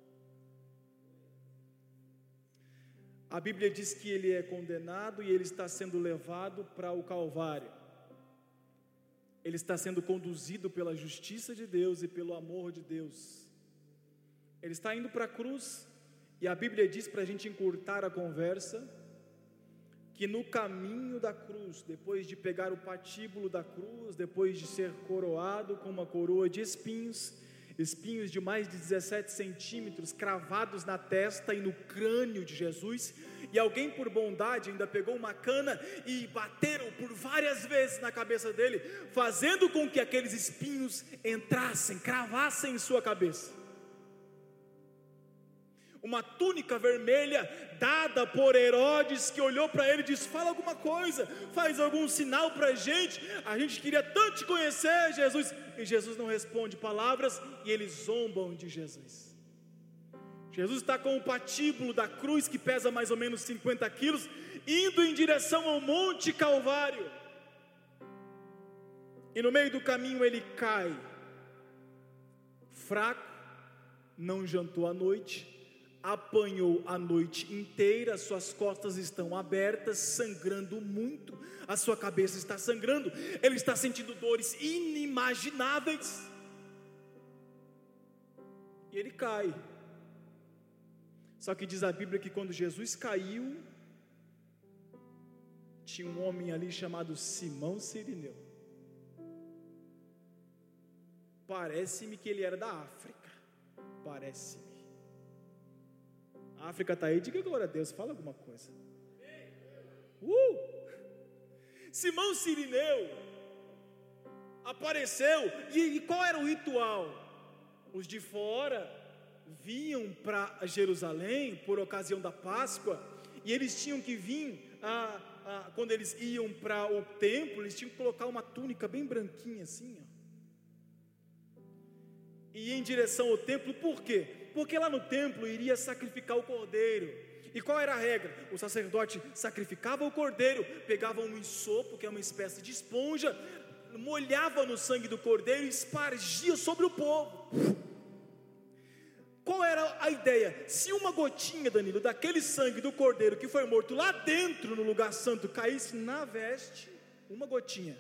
A Bíblia diz que ele é condenado e ele está sendo levado para o Calvário. Ele está sendo conduzido pela justiça de Deus e pelo amor de Deus. Ele está indo para a cruz, e a Bíblia diz, para a gente encurtar a conversa, que no caminho da cruz, depois de pegar o patíbulo da cruz, depois de ser coroado com uma coroa de espinhos, espinhos de mais de 17 centímetros, cravados na testa e no crânio de Jesus, e alguém por bondade ainda pegou uma cana e bateram por várias vezes na cabeça dele, fazendo com que aqueles espinhos entrassem, cravassem em sua cabeça. Uma túnica vermelha dada por Herodes, que olhou para ele e disse: fala alguma coisa, faz algum sinal para a gente queria tanto te conhecer, Jesus. E Jesus não responde palavras, e eles zombam de Jesus. Jesus está com o patíbulo da cruz, que pesa mais ou menos 50 quilos, indo em direção ao Monte Calvário, e no meio do caminho ele cai, fraco, não jantou à noite, apanhou a noite inteira, suas costas estão abertas, sangrando muito, a sua cabeça está sangrando, ele está sentindo dores inimagináveis, e ele cai. Só que diz a Bíblia que quando Jesus caiu, tinha um homem ali chamado Simão Cirineu. Parece-me que ele era da África, parece-me. A África está aí, diga glória a Deus, fala alguma coisa. Simão Cirineu apareceu, e qual era o ritual? Os de fora vinham para Jerusalém por ocasião da Páscoa, e eles tinham que vir, quando eles iam para o templo, eles tinham que colocar uma túnica bem branquinha assim, e ir em direção ao templo. Por quê? Porque lá no templo iria sacrificar o cordeiro. E qual era a regra? O sacerdote sacrificava o cordeiro, pegava um ensopo, que é uma espécie de esponja, molhava no sangue do cordeiro e espargia sobre o povo. Qual era a ideia? Se uma gotinha, Danilo, daquele sangue do cordeiro que foi morto lá dentro no lugar santo caísse na veste, uma gotinha,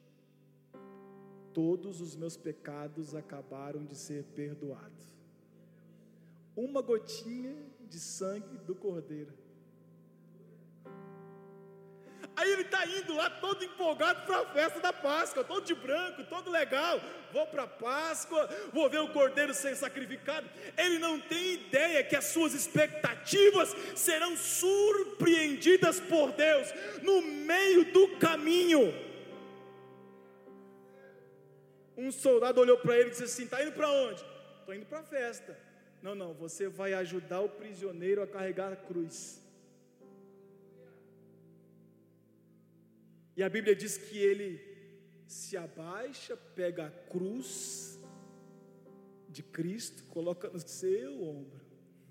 todos os meus pecados acabaram de ser perdoados. Uma gotinha de sangue do cordeiro. Aí ele está indo lá todo empolgado para a festa da Páscoa, todo de branco, todo legal. Vou para a Páscoa, vou ver o cordeiro ser sacrificado. Ele não tem ideia que as suas expectativas serão surpreendidas por Deus no meio do caminho. Um soldado olhou para ele e disse assim: está indo para onde? Estou indo para a festa. Não, você vai ajudar o prisioneiro a carregar a cruz. E a Bíblia diz que ele se abaixa, pega a cruz de Cristo, coloca no seu ombro.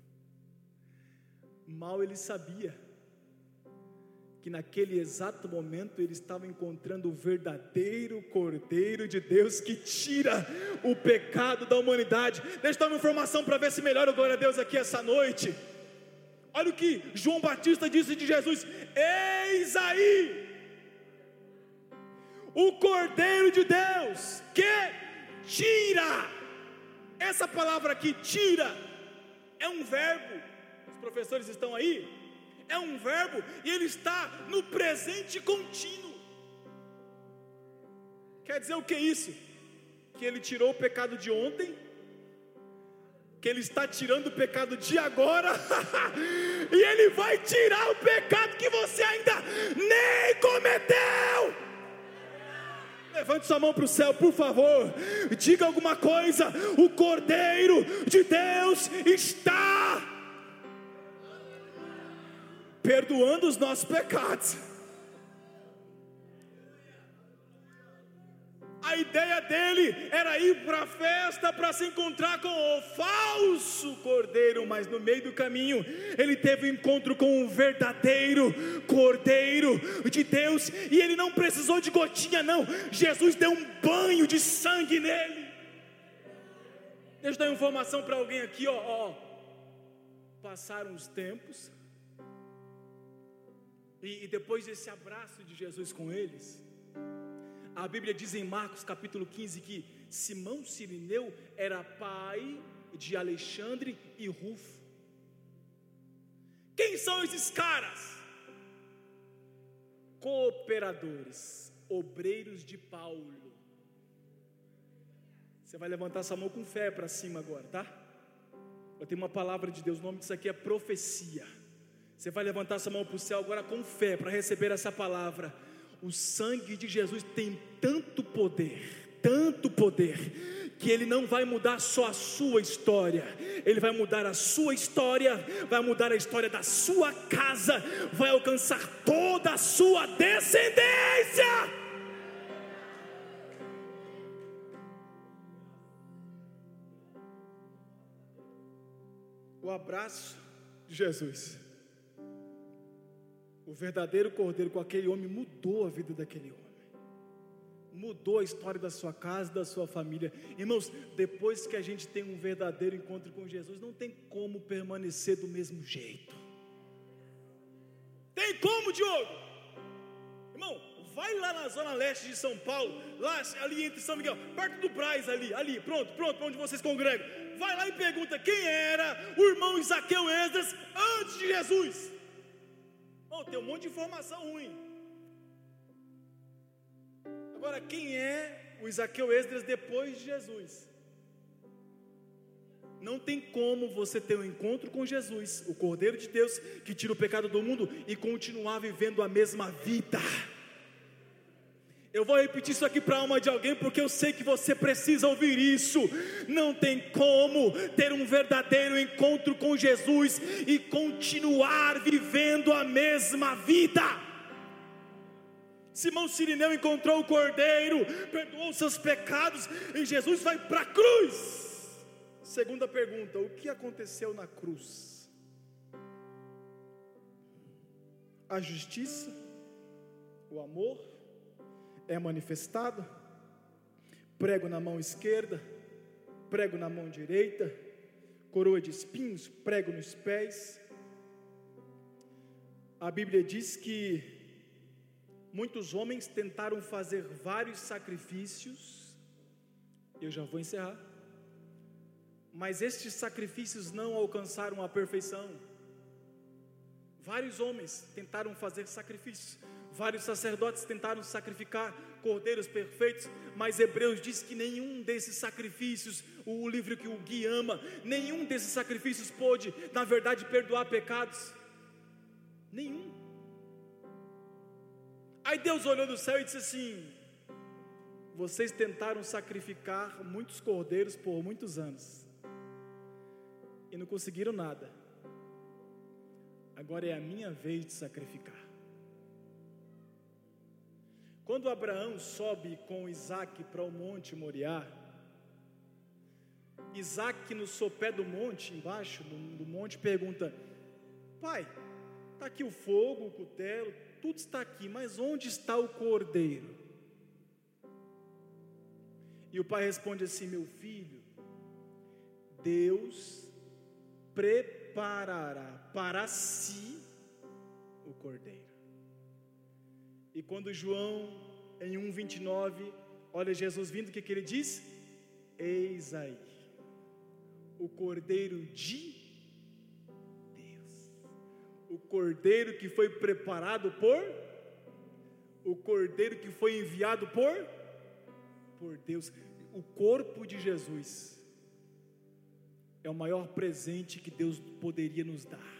Mal ele sabia que naquele exato momento ele estava encontrando o verdadeiro Cordeiro de Deus que tira o pecado da humanidade. Deixa eu dar uma informação para ver se melhora, glória a Deus, aqui essa noite. Olha o que João Batista disse de Jesus: eis aí o Cordeiro de Deus que tira. Essa palavra aqui, tira, é um verbo. Os professores estão aí? É um verbo, e ele está no presente contínuo. Quer dizer o que é isso? Que ele tirou o pecado de ontem, que ele está tirando o pecado de agora, e ele vai tirar o pecado que você ainda nem cometeu. Levante sua mão para o céu, por favor, diga alguma coisa. O Cordeiro de Deus está perdoando os nossos pecados. A ideia dele era ir para a festa para se encontrar com o falso cordeiro, mas no meio do caminho ele teve um encontro com o verdadeiro Cordeiro de Deus, e ele não precisou de gotinha não, Jesus deu um banho de sangue nele. Deixa eu dar uma informação para alguém aqui, passaram os tempos, e depois desse abraço de Jesus com eles, a Bíblia diz em Marcos capítulo 15 que Simão Cirineu era pai de Alexandre e Rufo. Quem são esses caras? Cooperadores, obreiros de Paulo. Você vai levantar sua mão com fé para cima agora, tá? Eu tenho uma palavra de Deus, o nome disso aqui é profecia. Você vai levantar sua mão para o céu agora com fé para receber essa palavra. O sangue de Jesus tem tanto poder, que ele não vai mudar só a sua história, ele vai mudar a sua história, vai mudar a história da sua casa, vai alcançar toda a sua descendência. O abraço de Jesus, o verdadeiro Cordeiro com aquele homem, mudou a vida daquele homem, mudou a história da sua casa, da sua família. Irmãos, depois que a gente tem um verdadeiro encontro com Jesus, não tem como permanecer do mesmo jeito. Tem como, Diogo? Irmão, vai lá na zona leste de São Paulo, lá ali entre São Miguel, perto do Braz, ali, pronto, onde vocês congregam. Vai lá e pergunta quem era o irmão Isaqueu Esdras antes de Jesus. Bom, tem um monte de informação ruim. Agora, quem é o Isaqueu Esdras depois de Jesus? Não tem como você ter um encontro com Jesus, o Cordeiro de Deus, que tira o pecado do mundo, e continuar vivendo a mesma vida. Eu vou repetir isso aqui para a alma de alguém, porque eu sei que você precisa ouvir isso. Não tem como ter um verdadeiro encontro com Jesus e continuar vivendo a mesma vida. Simão Sirineu encontrou o Cordeiro, perdoou seus pecados, e Jesus vai para a cruz. Segunda pergunta: o que aconteceu na cruz? A justiça, o amor é manifestado. Prego na mão esquerda, prego na mão direita, coroa de espinhos, prego nos pés. A Bíblia diz que muitos homens tentaram fazer vários sacrifícios. Eu já vou encerrar. Mas estes sacrifícios não alcançaram a perfeição. Vários homens tentaram fazer sacrifícios, vários sacerdotes tentaram sacrificar cordeiros perfeitos, mas Hebreus diz que nenhum desses sacrifícios, o livro que o Gui ama, nenhum desses sacrifícios pôde, na verdade, perdoar pecados. Nenhum. Aí Deus olhou do céu e disse assim: vocês tentaram sacrificar muitos cordeiros por muitos anos e não conseguiram nada. Agora é a minha vez de sacrificar. Quando Abraão sobe com Isaac para o monte Moriá, Isaac no sopé do monte, embaixo do monte, pergunta: pai, está aqui o fogo, o cutelo, tudo está aqui, mas onde está o cordeiro? E o pai responde assim: meu filho, Deus preparará para si o cordeiro. E quando João, em 1:29, olha Jesus vindo, o que ele diz? Eis aí, o cordeiro de Deus, o cordeiro que foi preparado o cordeiro que foi enviado por Deus. O corpo de Jesus é o maior presente que Deus poderia nos dar.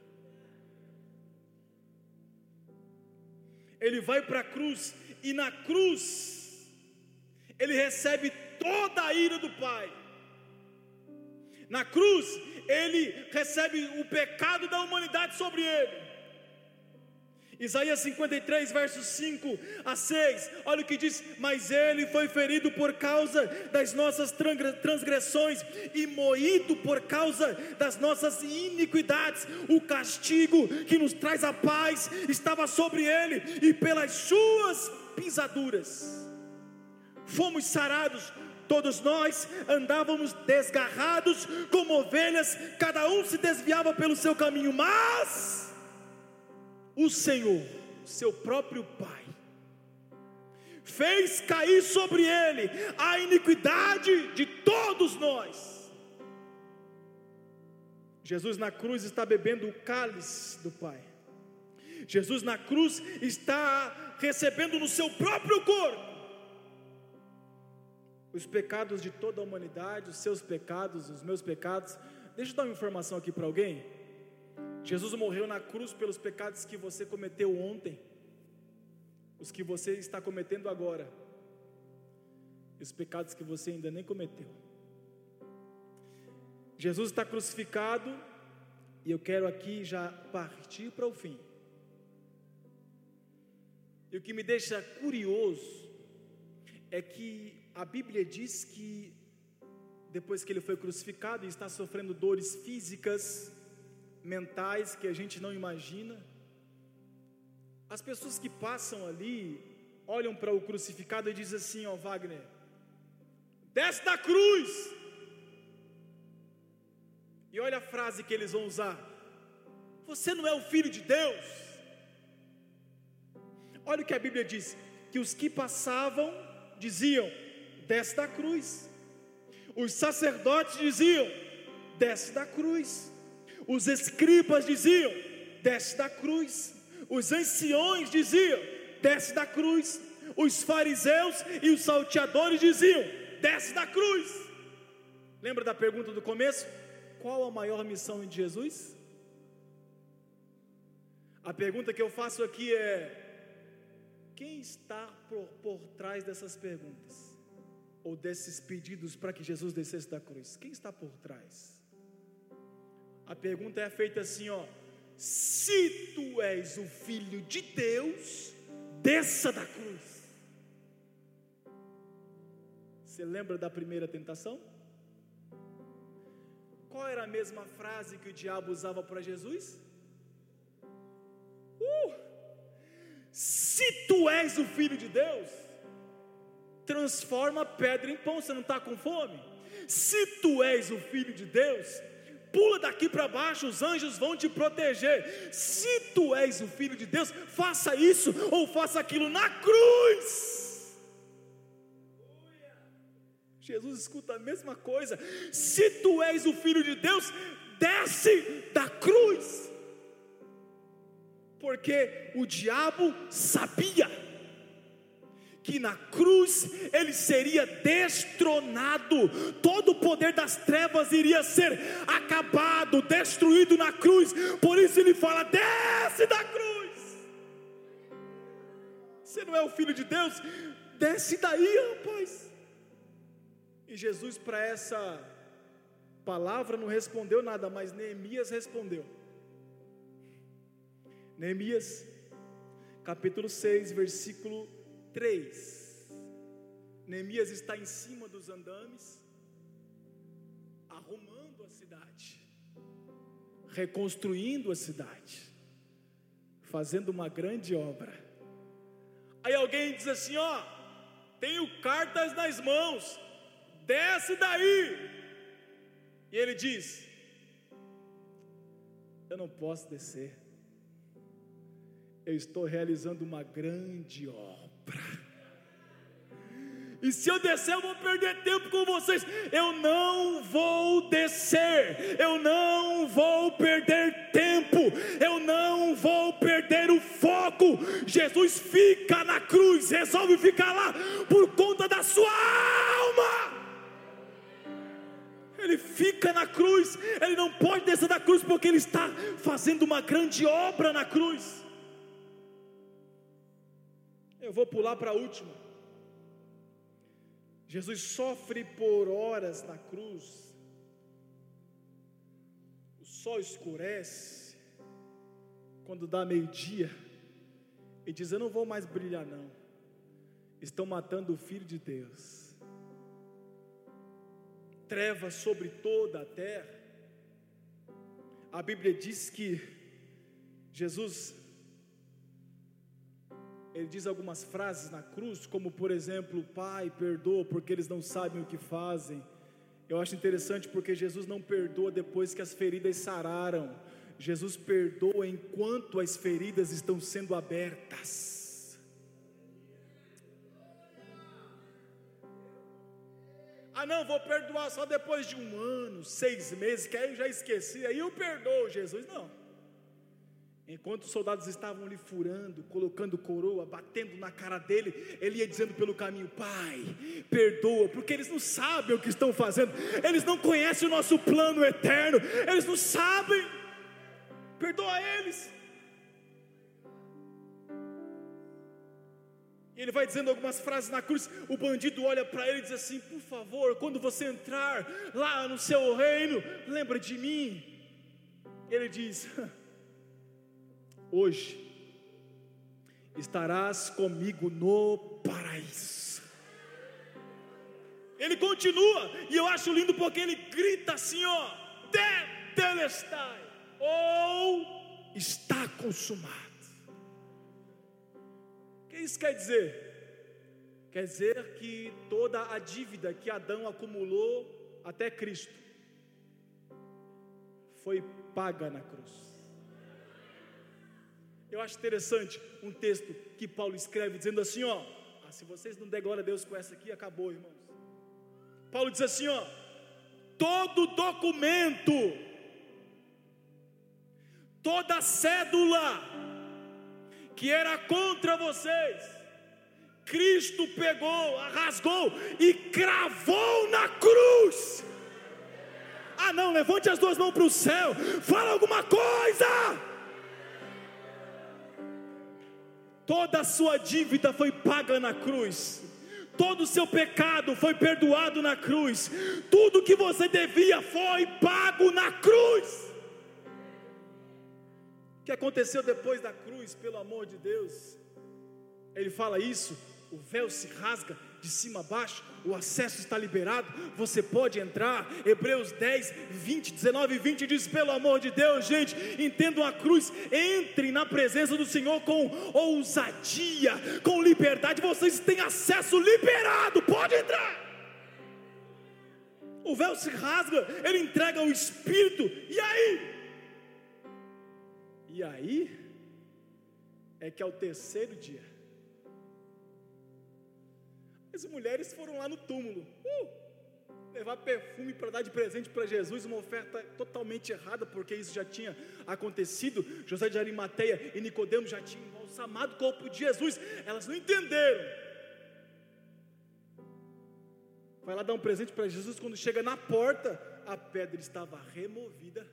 Ele vai para a cruz, e na cruz ele recebe toda a ira do Pai. Na cruz ele recebe o pecado da humanidade sobre ele. Isaías 53, versos 5 a 6, olha o que diz: mas ele foi ferido por causa das nossas transgressões e moído por causa das nossas iniquidades. O castigo que nos traz a paz estava sobre ele, e pelas suas pisaduras fomos sarados. Todos nós andávamos desgarrados como ovelhas, cada um se desviava pelo seu caminho, mas o Senhor, seu próprio Pai, fez cair sobre ele a iniquidade de todos nós. Jesus na cruz está bebendo o cálice do Pai. Jesus na cruz está recebendo no seu próprio corpo os pecados de toda a humanidade, os seus pecados, os meus pecados. Deixa eu dar uma informação aqui para alguém. Jesus morreu na cruz pelos pecados que você cometeu ontem, os que você está cometendo agora, e os pecados que você ainda nem cometeu. Jesus está crucificado, e eu quero aqui já partir para o fim. E o que me deixa curioso é que a Bíblia diz que depois que ele foi crucificado e está sofrendo dores físicas, mentais, que a gente não imagina, as pessoas que passam ali olham para o crucificado e dizem assim: ó, Wagner, desce da cruz. E olha a frase que eles vão usar: você não é o Filho de Deus. Olha o que a Bíblia diz: que os que passavam diziam: desce da cruz. Os sacerdotes diziam: desce da cruz. Os escribas diziam: desce da cruz. Os anciões diziam: desce da cruz. Os fariseus e os salteadores diziam: desce da cruz. Lembra da pergunta do começo? Qual a maior missão de Jesus? A pergunta que eu faço aqui é: quem está por trás dessas perguntas? Ou desses pedidos para que Jesus descesse da cruz? Quem está por trás? A pergunta é feita assim, ó: se tu és o Filho de Deus, desça da cruz. Você lembra da primeira tentação? Qual era a mesma frase que o diabo usava para Jesus? Se tu és o Filho de Deus, transforma pedra em pão. Você não está com fome? Se tu és o Filho de Deus, pula daqui para baixo, os anjos vão te proteger. Se tu és o Filho de Deus, faça isso ou faça aquilo na cruz. Jesus escuta a mesma coisa: se tu és o Filho de Deus, desce da cruz. Porque o diabo sabia que na cruz ele seria destronado, todo o poder das trevas iria ser acabado, destruído na cruz. Por isso ele fala: desce da cruz. Você não é o Filho de Deus? Desce daí, rapaz. E Jesus, para essa palavra, não respondeu nada, mas Neemias respondeu. Neemias, capítulo 6, versículo 3. Neemias está em cima dos andames, arrumando a cidade, reconstruindo a cidade, fazendo uma grande obra. Aí alguém diz assim: ó, tenho cartas nas mãos, desce daí. E ele diz: eu não posso descer, eu estou realizando uma grande obra, e se eu descer eu vou perder tempo com vocês. Eu não vou descer, eu não vou perder tempo, eu não vou perder o foco. Jesus fica na cruz, resolve ficar lá por conta da sua alma. Ele fica na cruz, ele não pode descer da cruz porque ele está fazendo uma grande obra na cruz. Eu vou pular para a última. Jesus sofre por horas na cruz, o sol escurece, quando dá meio-dia, e diz: eu não vou mais brilhar não, estão matando o Filho de Deus. Trevas sobre toda a terra. A Bíblia diz que Jesus, ele diz algumas frases na cruz, como por exemplo: Pai, perdoa porque eles não sabem o que fazem. Eu acho interessante porque Jesus não perdoa depois que as feridas sararam. Jesus perdoa enquanto as feridas estão sendo abertas. Ah não, vou perdoar só depois de 1 ano, 6 meses, que aí eu já esqueci, aí eu perdoo. Jesus não. Enquanto os soldados estavam lhe furando, colocando coroa, batendo na cara dele, ele ia dizendo pelo caminho: Pai, perdoa, porque eles não sabem o que estão fazendo, eles não conhecem o nosso plano eterno, eles não sabem, perdoa eles. E ele vai dizendo algumas frases na cruz. O bandido olha para ele e diz assim: por favor, quando você entrar lá no seu reino, lembra de mim. Ele diz: hoje estarás comigo no paraíso. Ele continua, e eu acho lindo porque ele grita assim, ó: tetelestai, ou está consumado. O que isso quer dizer? Quer dizer que toda a dívida que Adão acumulou até Cristo foi paga na cruz. Eu acho interessante um texto que Paulo escreve dizendo assim, se vocês não der glória a Deus com essa aqui, acabou, irmãos. Paulo diz assim, todo documento, toda cédula que era contra vocês, Cristo pegou, rasgou e cravou na cruz. Não, levante as duas mãos para o céu, fala alguma coisa. Toda a sua dívida foi paga na cruz, todo o seu pecado foi perdoado na cruz, tudo que você devia foi pago na cruz. O que aconteceu depois da cruz, pelo amor de Deus? Ele fala isso, o véu se rasga de cima a baixo, o acesso está liberado, você pode entrar. Hebreus 10, 20, 19 e 20 diz, pelo amor de Deus, gente, entendam a cruz, entrem na presença do Senhor com ousadia, com liberdade, vocês têm acesso liberado, pode entrar. O véu se rasga, ele entrega o Espírito, e aí? E aí é que é o terceiro dia. As mulheres foram lá no túmulo, levar perfume para dar de presente para Jesus, uma oferta totalmente errada, porque isso já tinha acontecido. José de Arimateia e Nicodemo já tinham embalsamado o corpo de Jesus, elas não entenderam. Vai lá dar um presente para Jesus, quando chega na porta, a pedra estava removida.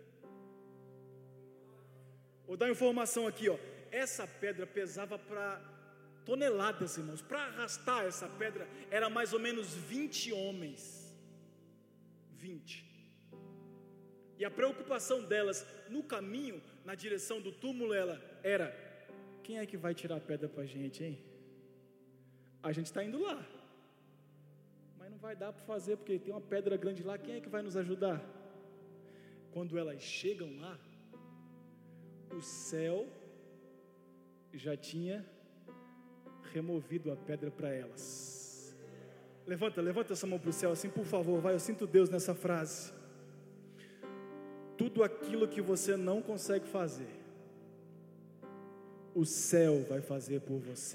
Vou dar informação aqui, essa pedra pesava para toneladas, irmãos. Para arrastar essa pedra era mais ou menos 20 homens. 20. E a preocupação delas no caminho, na direção do túmulo, era: quem é que vai tirar a pedra para a gente, hein? A gente está indo lá, mas não vai dar para fazer, porque tem uma pedra grande lá. Quem é que vai nos ajudar? Quando elas chegam lá, o céu já tinha removido a pedra para elas. Levanta essa mão para o céu assim, por favor, vai, eu sinto Deus nessa frase. Tudo aquilo que você não consegue fazer, o céu vai fazer por você.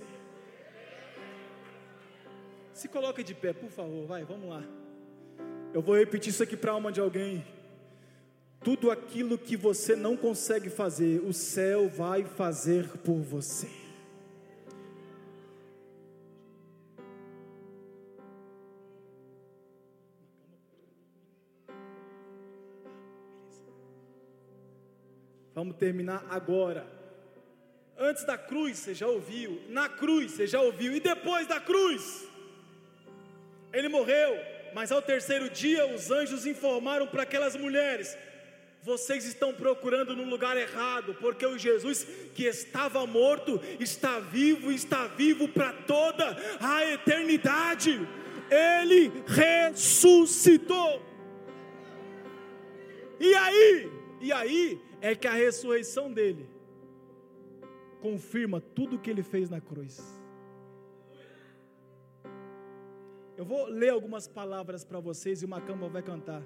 Se coloca de pé, por favor, vai, vamos lá. Eu vou repetir isso aqui para a alma de alguém. Tudo aquilo que você não consegue fazer, o céu vai fazer por você. Vamos terminar agora. Antes da cruz você já ouviu, na cruz você já ouviu, e depois da cruz ele morreu, mas ao terceiro dia os anjos informaram para aquelas mulheres: vocês estão procurando no lugar errado, porque o Jesus que estava morto está vivo para toda a eternidade. Ele ressuscitou. E aí é que a ressurreição dele confirma tudo o que ele fez na cruz. Eu vou ler algumas palavras para vocês e o Macamba vai cantar.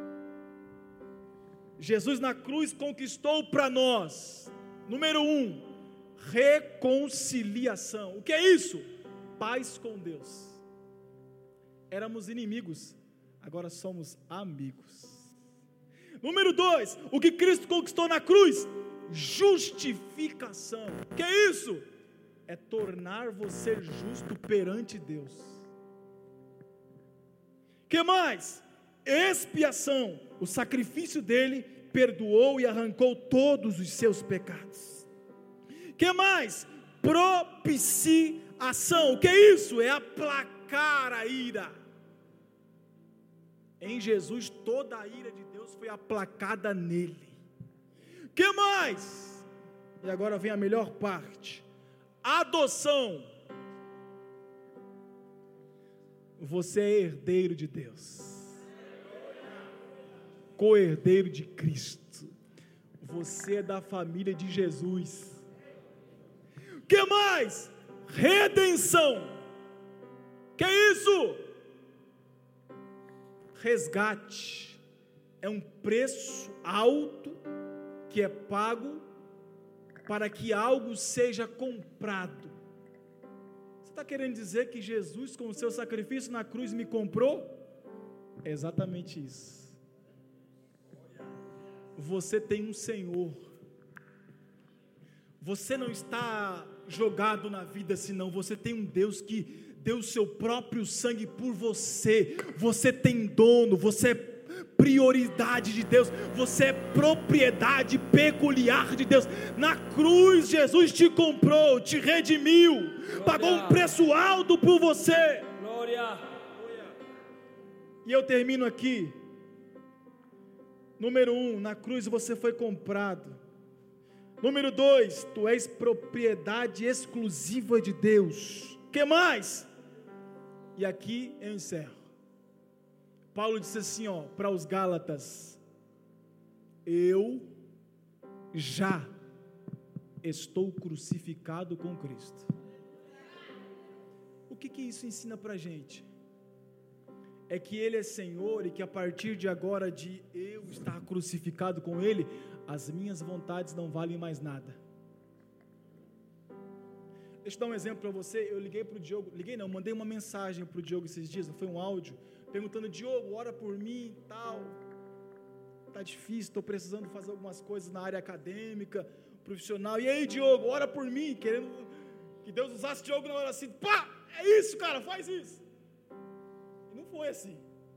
Jesus na cruz conquistou para nós, número 1, reconciliação. O que é isso? Paz com Deus. Éramos inimigos, agora somos amigos. Número 2, o que Cristo conquistou na cruz? Justificação. O que é isso? É tornar você justo perante Deus. O que mais? Expiação. O sacrifício dele perdoou e arrancou todos os seus pecados. O que mais? Propiciação. O que é isso? É aplacar a ira. Em Jesus toda a ira de Deus foi aplacada nele. O que mais? E agora vem a melhor parte: adoção. Você é herdeiro de Deus, co-herdeiro de Cristo. Você é da família de Jesus. O que mais? Redenção. O Que é isso? Resgate é um preço alto que é pago para que algo seja comprado. Você está querendo dizer que Jesus, com o seu sacrifício na cruz, me comprou? É exatamente isso. Você tem um Senhor. Você não está jogado na vida assim, não. Você tem um Deus que deu o seu próprio sangue por você. Você tem dono, você é prioridade de Deus, você é propriedade peculiar de Deus. Na cruz Jesus te comprou, te redimiu, glória, pagou um preço alto por você. Glória. E eu termino aqui. Número 1, na cruz você foi comprado. Número 2, tu és propriedade exclusiva de Deus. O que mais? E aqui eu encerro. Paulo disse assim, para os Gálatas: eu já estou crucificado com Cristo. O que isso ensina para a gente? É que Ele é Senhor e que a partir de agora, de eu estar crucificado com Ele, as minhas vontades não valem mais nada. Deixa eu dar um exemplo para você. Eu liguei para o Diogo, mandei uma mensagem para o Diogo esses dias, não foi um áudio, perguntando: Diogo, ora por mim, tal, está difícil, estou precisando fazer algumas coisas na área acadêmica, profissional, e aí, Diogo, ora por mim, querendo que Deus usasse Diogo na hora assim, pá, é isso, cara, faz isso. E não foi assim,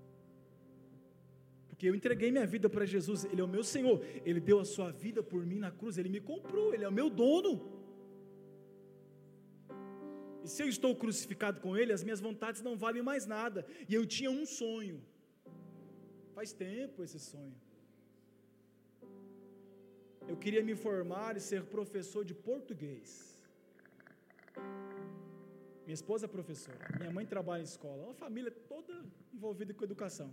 porque eu entreguei minha vida para Jesus. Ele é o meu Senhor, Ele deu a sua vida por mim na cruz, Ele me comprou, Ele é o meu dono. E se eu estou crucificado com Ele, as minhas vontades não valem mais nada. E eu tinha um sonho, faz tempo esse sonho. Eu queria me formar e ser professor de português. Minha esposa é professora, minha mãe trabalha em escola, uma família toda envolvida com educação.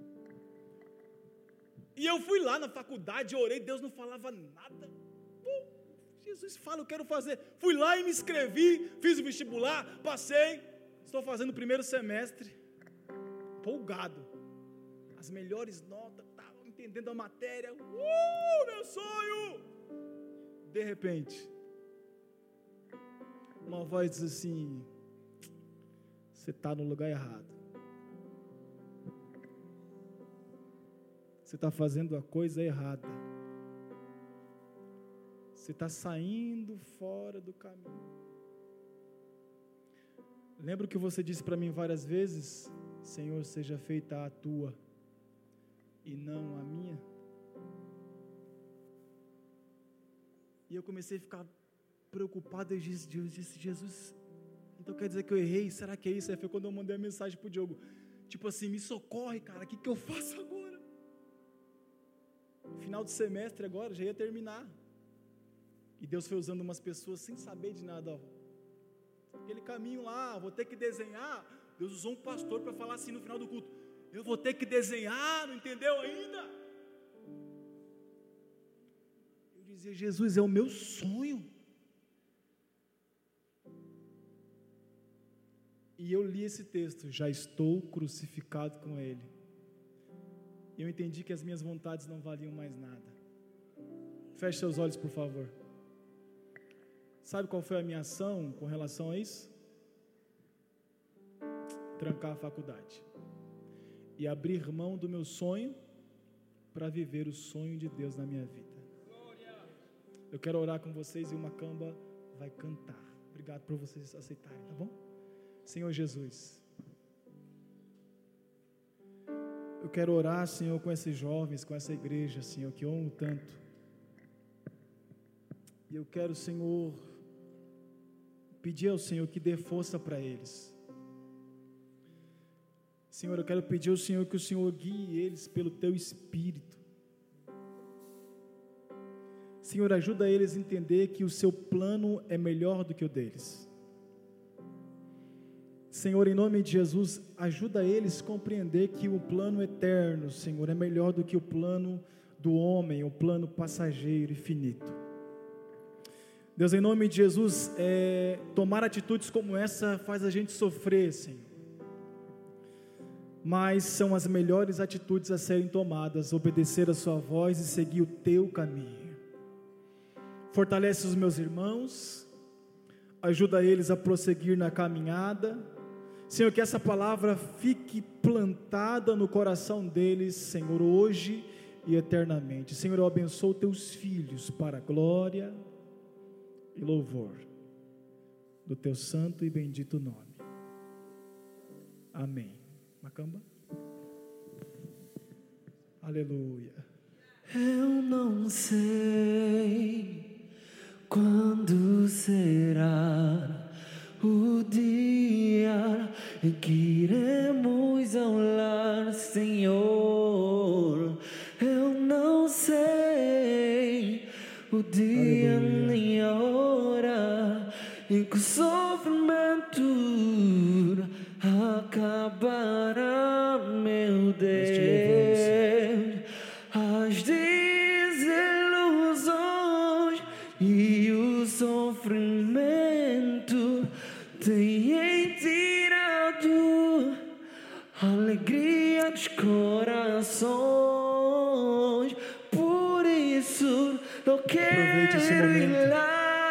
E eu fui lá na faculdade, orei, Deus não falava nada. Jesus fala, eu quero fazer. Fui lá e me inscrevi, fiz o vestibular, passei, estou fazendo o primeiro semestre, empolgado, as melhores notas, estava entendendo a matéria, meu sonho. De repente, uma voz diz assim: você está no lugar errado, você está fazendo a coisa errada. Você está saindo fora do caminho. Lembro que você disse para mim várias vezes: Senhor, seja feita a tua e não a minha. E eu comecei a ficar preocupado. Eu disse: Jesus, então quer dizer que eu errei? Será que é isso? Aí foi quando eu mandei a mensagem para o Diogo, tipo assim: me socorre, cara, o que eu faço agora? Final de semestre agora, já ia terminar. E Deus foi usando umas pessoas sem saber de nada, aquele caminho lá, vou ter que desenhar. Deus usou um pastor para falar assim no final do culto: eu vou ter que desenhar, não entendeu ainda? Eu dizia: Jesus, é o meu sonho. E eu li esse texto: já estou crucificado com Ele. E eu entendi que as minhas vontades não valiam mais nada. Feche seus olhos, por favor. Sabe qual foi a minha ação com relação a isso? Trancar a faculdade e abrir mão do meu sonho para viver o sonho de Deus na minha vida. Eu quero orar com vocês e uma camba vai cantar. Obrigado por vocês aceitarem, tá bom? Senhor Jesus, eu quero orar, Senhor, com esses jovens, com essa igreja, Senhor, que eu amo tanto. E eu quero, Senhor, pedir ao Senhor que dê força para eles. Senhor, eu quero pedir ao Senhor que o Senhor guie eles pelo Teu Espírito. Senhor, ajuda eles a entender que o Seu plano é melhor do que o deles. Senhor, em nome de Jesus, ajuda eles a compreender que o plano eterno, Senhor, é melhor do que o plano do homem, o plano passageiro e finito. Deus, em nome de Jesus, tomar atitudes como essa faz a gente sofrer, Senhor. mas são as melhores atitudes a serem tomadas, obedecer a sua voz e seguir o teu caminho. Fortalece os meus irmãos, ajuda eles a prosseguir na caminhada, Senhor, que essa palavra fique plantada no coração deles, Senhor, hoje e eternamente. Senhor, eu abençoo teus filhos para a glória e louvor do teu santo e bendito nome. Amém. Macamba. Aleluia. Eu não sei quando será o dia em que iremos ao lar, Senhor. Eu não sei o dia nem a hora em que o sofrimento acabará, meu Deus. As desilusões e o sofrimento têm tirado a alegria dos corações. Por isso eu quero ir lá.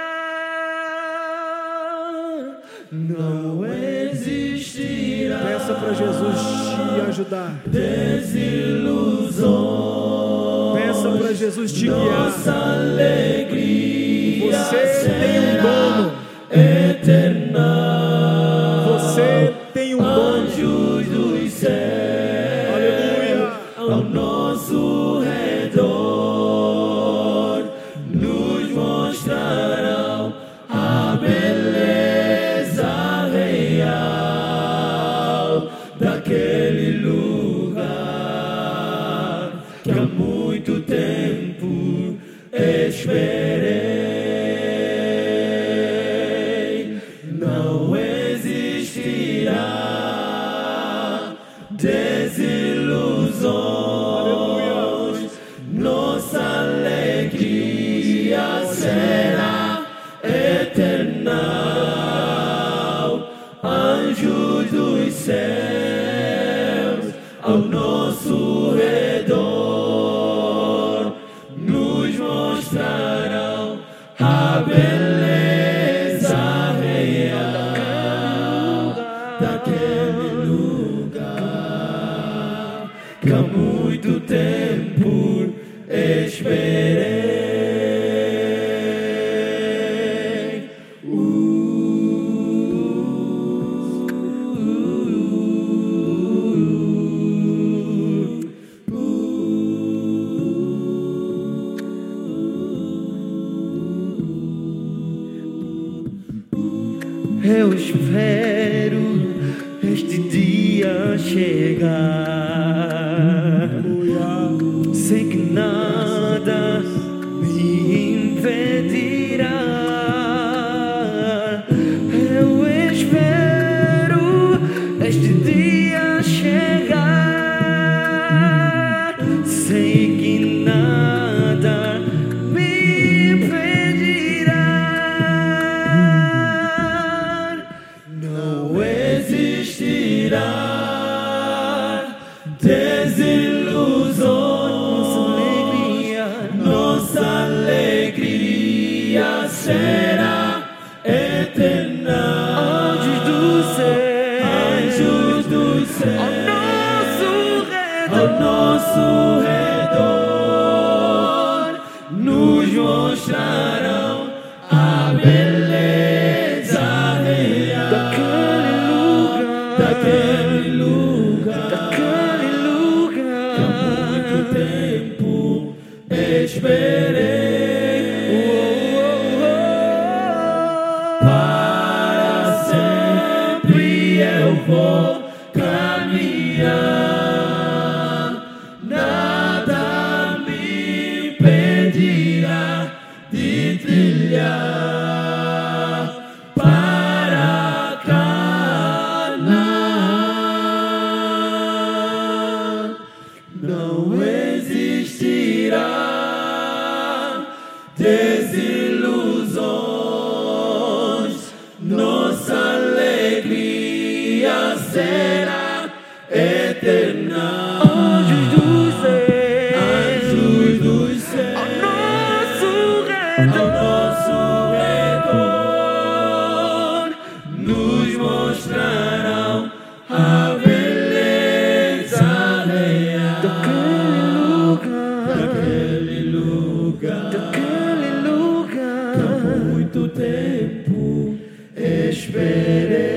Não existirá. Peça para Jesus te ajudar. Desilusão. Peça para Jesus te guiar. Nossa alegria. Você tem um dono eterna. Você tem um dono. Anjos dos céus. Aleluia. Ao nosso redor nos mostrarão a beleza real daquele lugar que há muito tempo esperei. Não existirá desilusões. Nossa alegria será eterna. Anjos dos céus ao nosso redor nos mostrarão a beleza real daquele lugar que há muito tempo esperei. Eu espero este dia chegar. Sei que nada me impedirá. Eu espero este dia chegar. Sei que nada me impedirá. Não existirá desilusões. Nossa alegria será eterna. Anjos do céu, ao nosso redor nos mostrarão a beleza real daquele lugar que há muito tempo esperei. Para sempre eu vou caminhar, nada me impedirá de trilhar para Canaã. Não existirá desilusões. Nossa alegria será eterna. eterna. Anjos dos céus, Anjos dos céus, ao nosso ao redor, nosso redor, nos mostrarão a beleza real daquele lugar. Muito tempo esperei.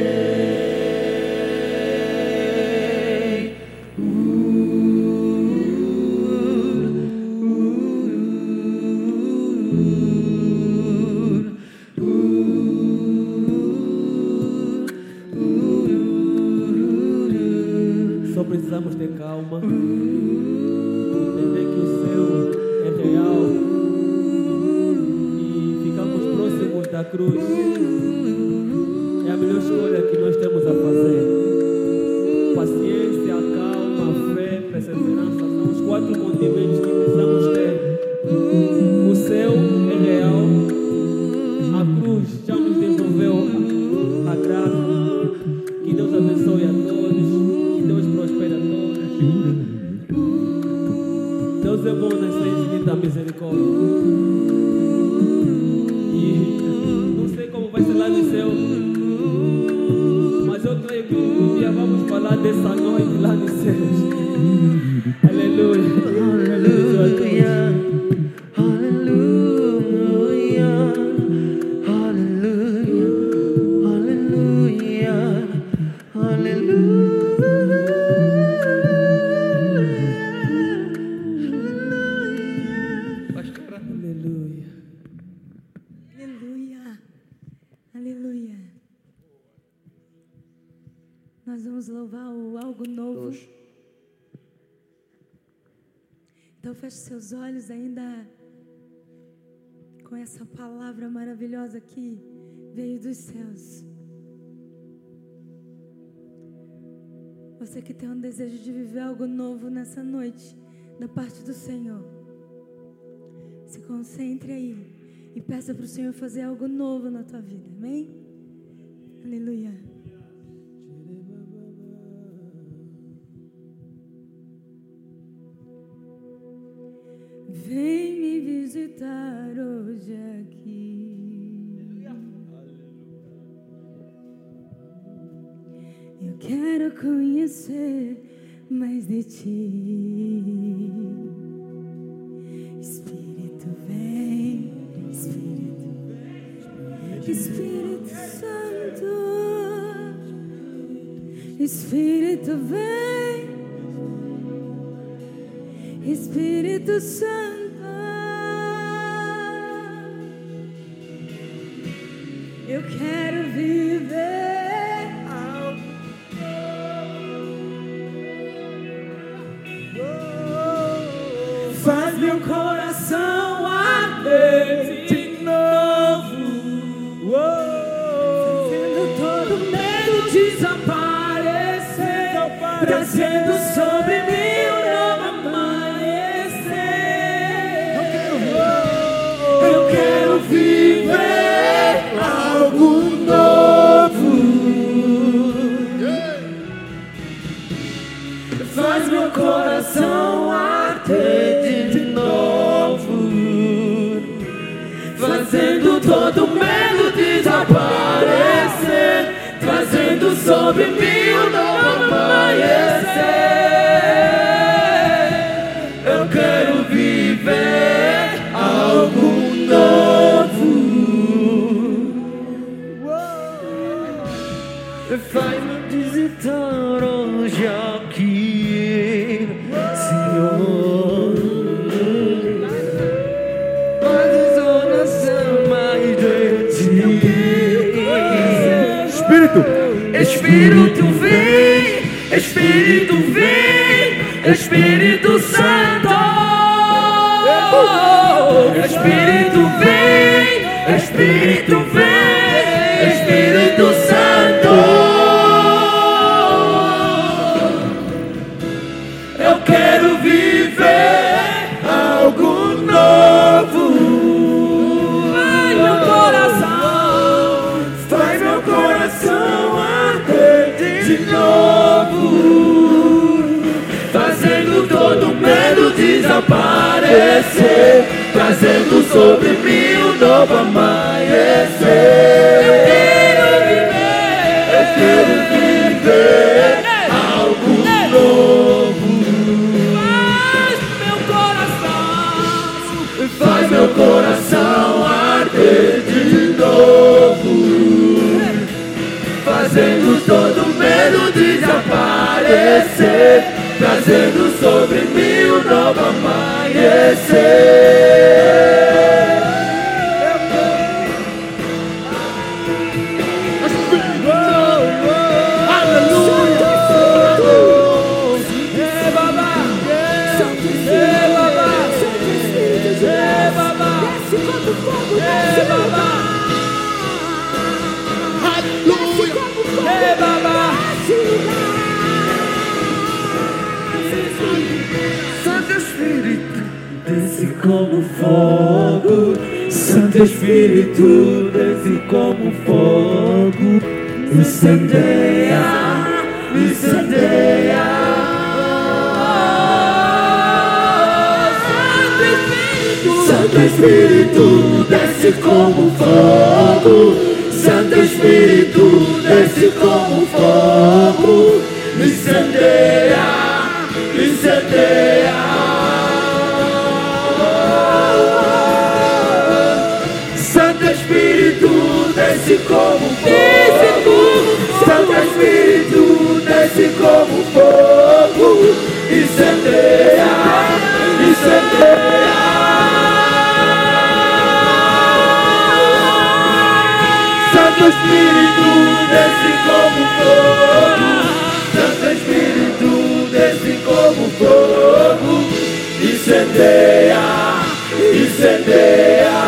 Só precisamos ter calma, entender que o céu é real e ficamos próximos da cruz. É a melhor escolha que nós temos a fazer. Paciência, calma, fé, perseverança são os 4 condimentos que precisamos ter. O céu é real, a cruz já nos devolveu a graça. Que Deus abençoe a todos, que Deus prospere a todos. Deus é bom nessa infinita misericórdia. E não sei como vai ser lá no céu, mas eu creio que um dia vamos falar dessa noite lá nos céus. Aleluia. Aleluia, aleluia, aleluia, aleluia, aleluia. Pastora. Aleluia. Aleluia. Aleluia. Nós vamos louvar o algo novo. Então feche seus olhos ainda com essa palavra maravilhosa que veio dos céus. Você que tem um desejo de viver algo novo nessa noite, da parte do Senhor, se concentre aí e peça para o Senhor fazer algo novo na tua vida, amém? Aleluia. Vem me visitar hoje aqui. Eu quero conhecer mais de ti. Espírito vem, Espírito vem, Espírito Santo. Espírito vem, Espírito Santo. Eu quero viver algo novo. Faz meu coração arder de novo, Fazendo todo medo desaparecer, trazendo sobre mim um novo amanhecer. Eu quero viver algo novo. Faz meu coração arder de novo, fazendo todo medo desaparecer, trazendo sobre mim um novo amanhecer. Eu quero viver algo novo. Faz-me visitar hoje aqui, Senhor. Faz oração mais de ti. Espírito, Espírito vem, Espírito vem, Espírito Santo. Espírito vem, Espírito vem, Espírito Santo. eu quero viver algo novo. Faz meu coração arder de novo. desaparecer, trazendo sobre mim um novo amanhecer. Eu quero viver algo novo. Faz meu coração arder de novo, fazendo todo medo desaparecer, trazendo sobre mim um novo amanhecer. Como fogo, Santo Espírito, desce como fogo, incendeia, incendeia. Santo Espírito, desce como fogo, Santo Espírito, desce como fogo, incendeia, incendeia. Desce como fogo, Santo Espírito, desce como fogo, incendeia, incendeia. Santo Espírito, desce como fogo, Santo Espírito, desce como fogo, incendeia, incendeia.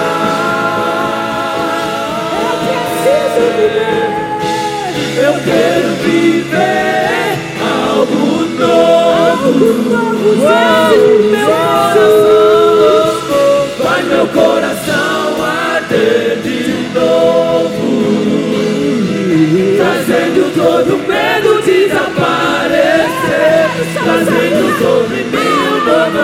Eu quero viver algo novo. Faz meu coração arder de novo, trazendo todo medo desaparecer, trazendo sobre mim um novo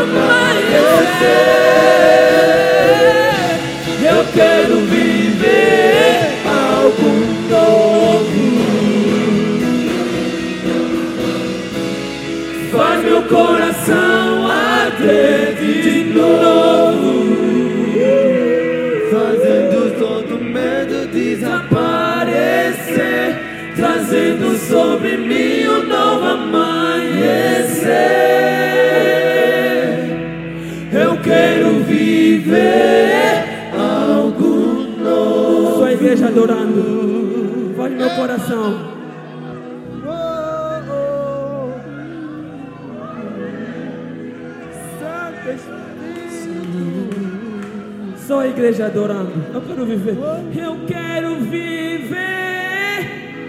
amanhecer. Eu quero viver algo novo. Faz meu coração arder de novo, fazendo todo medo desaparecer, trazendo sobre mim um novo amanhecer. Eu quero viver algo novo. Sua igreja adorando, faz meu coração. Só a igreja adorando. Eu quero viver. Eu quero viver.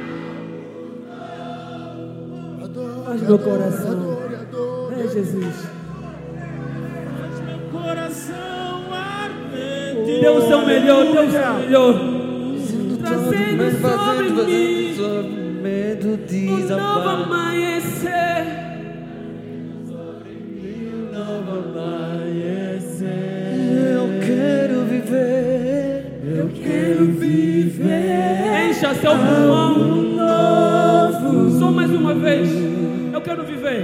Faz meu coração. É Jesus. Faz meu coração arder. Deus é o melhor. Deus é o melhor. Trazendo sobre mim um novo amanhecer. Eu quero viver. Encha seu pulmão novo. Só mais uma vez. Eu quero viver.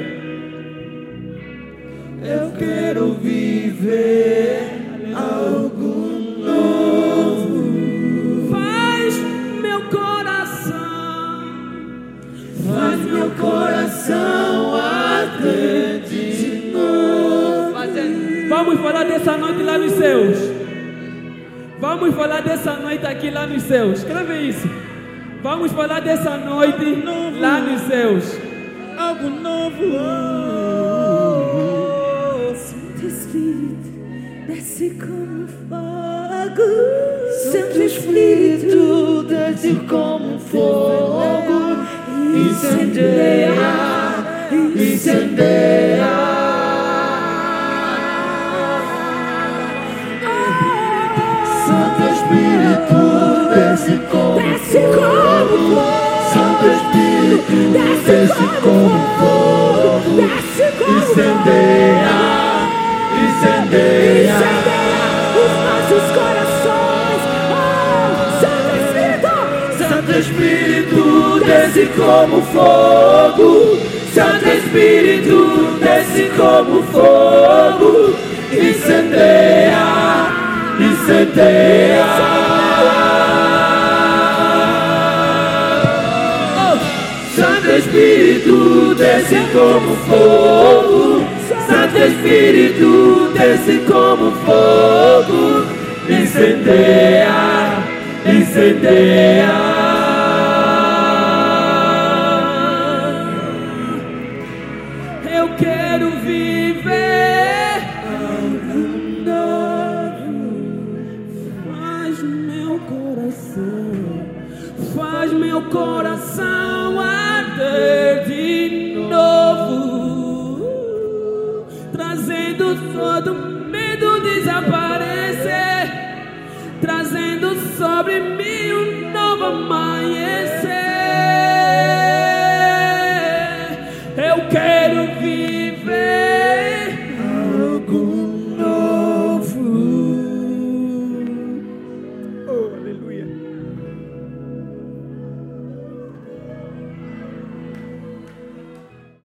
Eu quero viver algo novo. Faz meu coração. Faz meu coração arder de novo. Vamos falar dessa noite lá nos céus. Vamos falar dessa noite aqui lá nos céus. Escreve isso. Vamos falar dessa noite lá nos céus. Algo novo. Santo Espírito, desce como fogo. Santo Espírito, desce como fogo. Incendeia, incendeia. Santo Espírito, desce como fogo. Santo Espírito, desce como fogo. Incendeia, desce como fogo, Santo Espírito desce como fogo, incendeia, incendeia. Santo Espírito desce como fogo, Santo Espírito desce como fogo, incendeia, incendeia. Eu quero viver algo novo. Faz meu coração arder de novo, trazendo todo medo desaparecer, trazendo sobre mim um novo amanhecer. Eu quero viver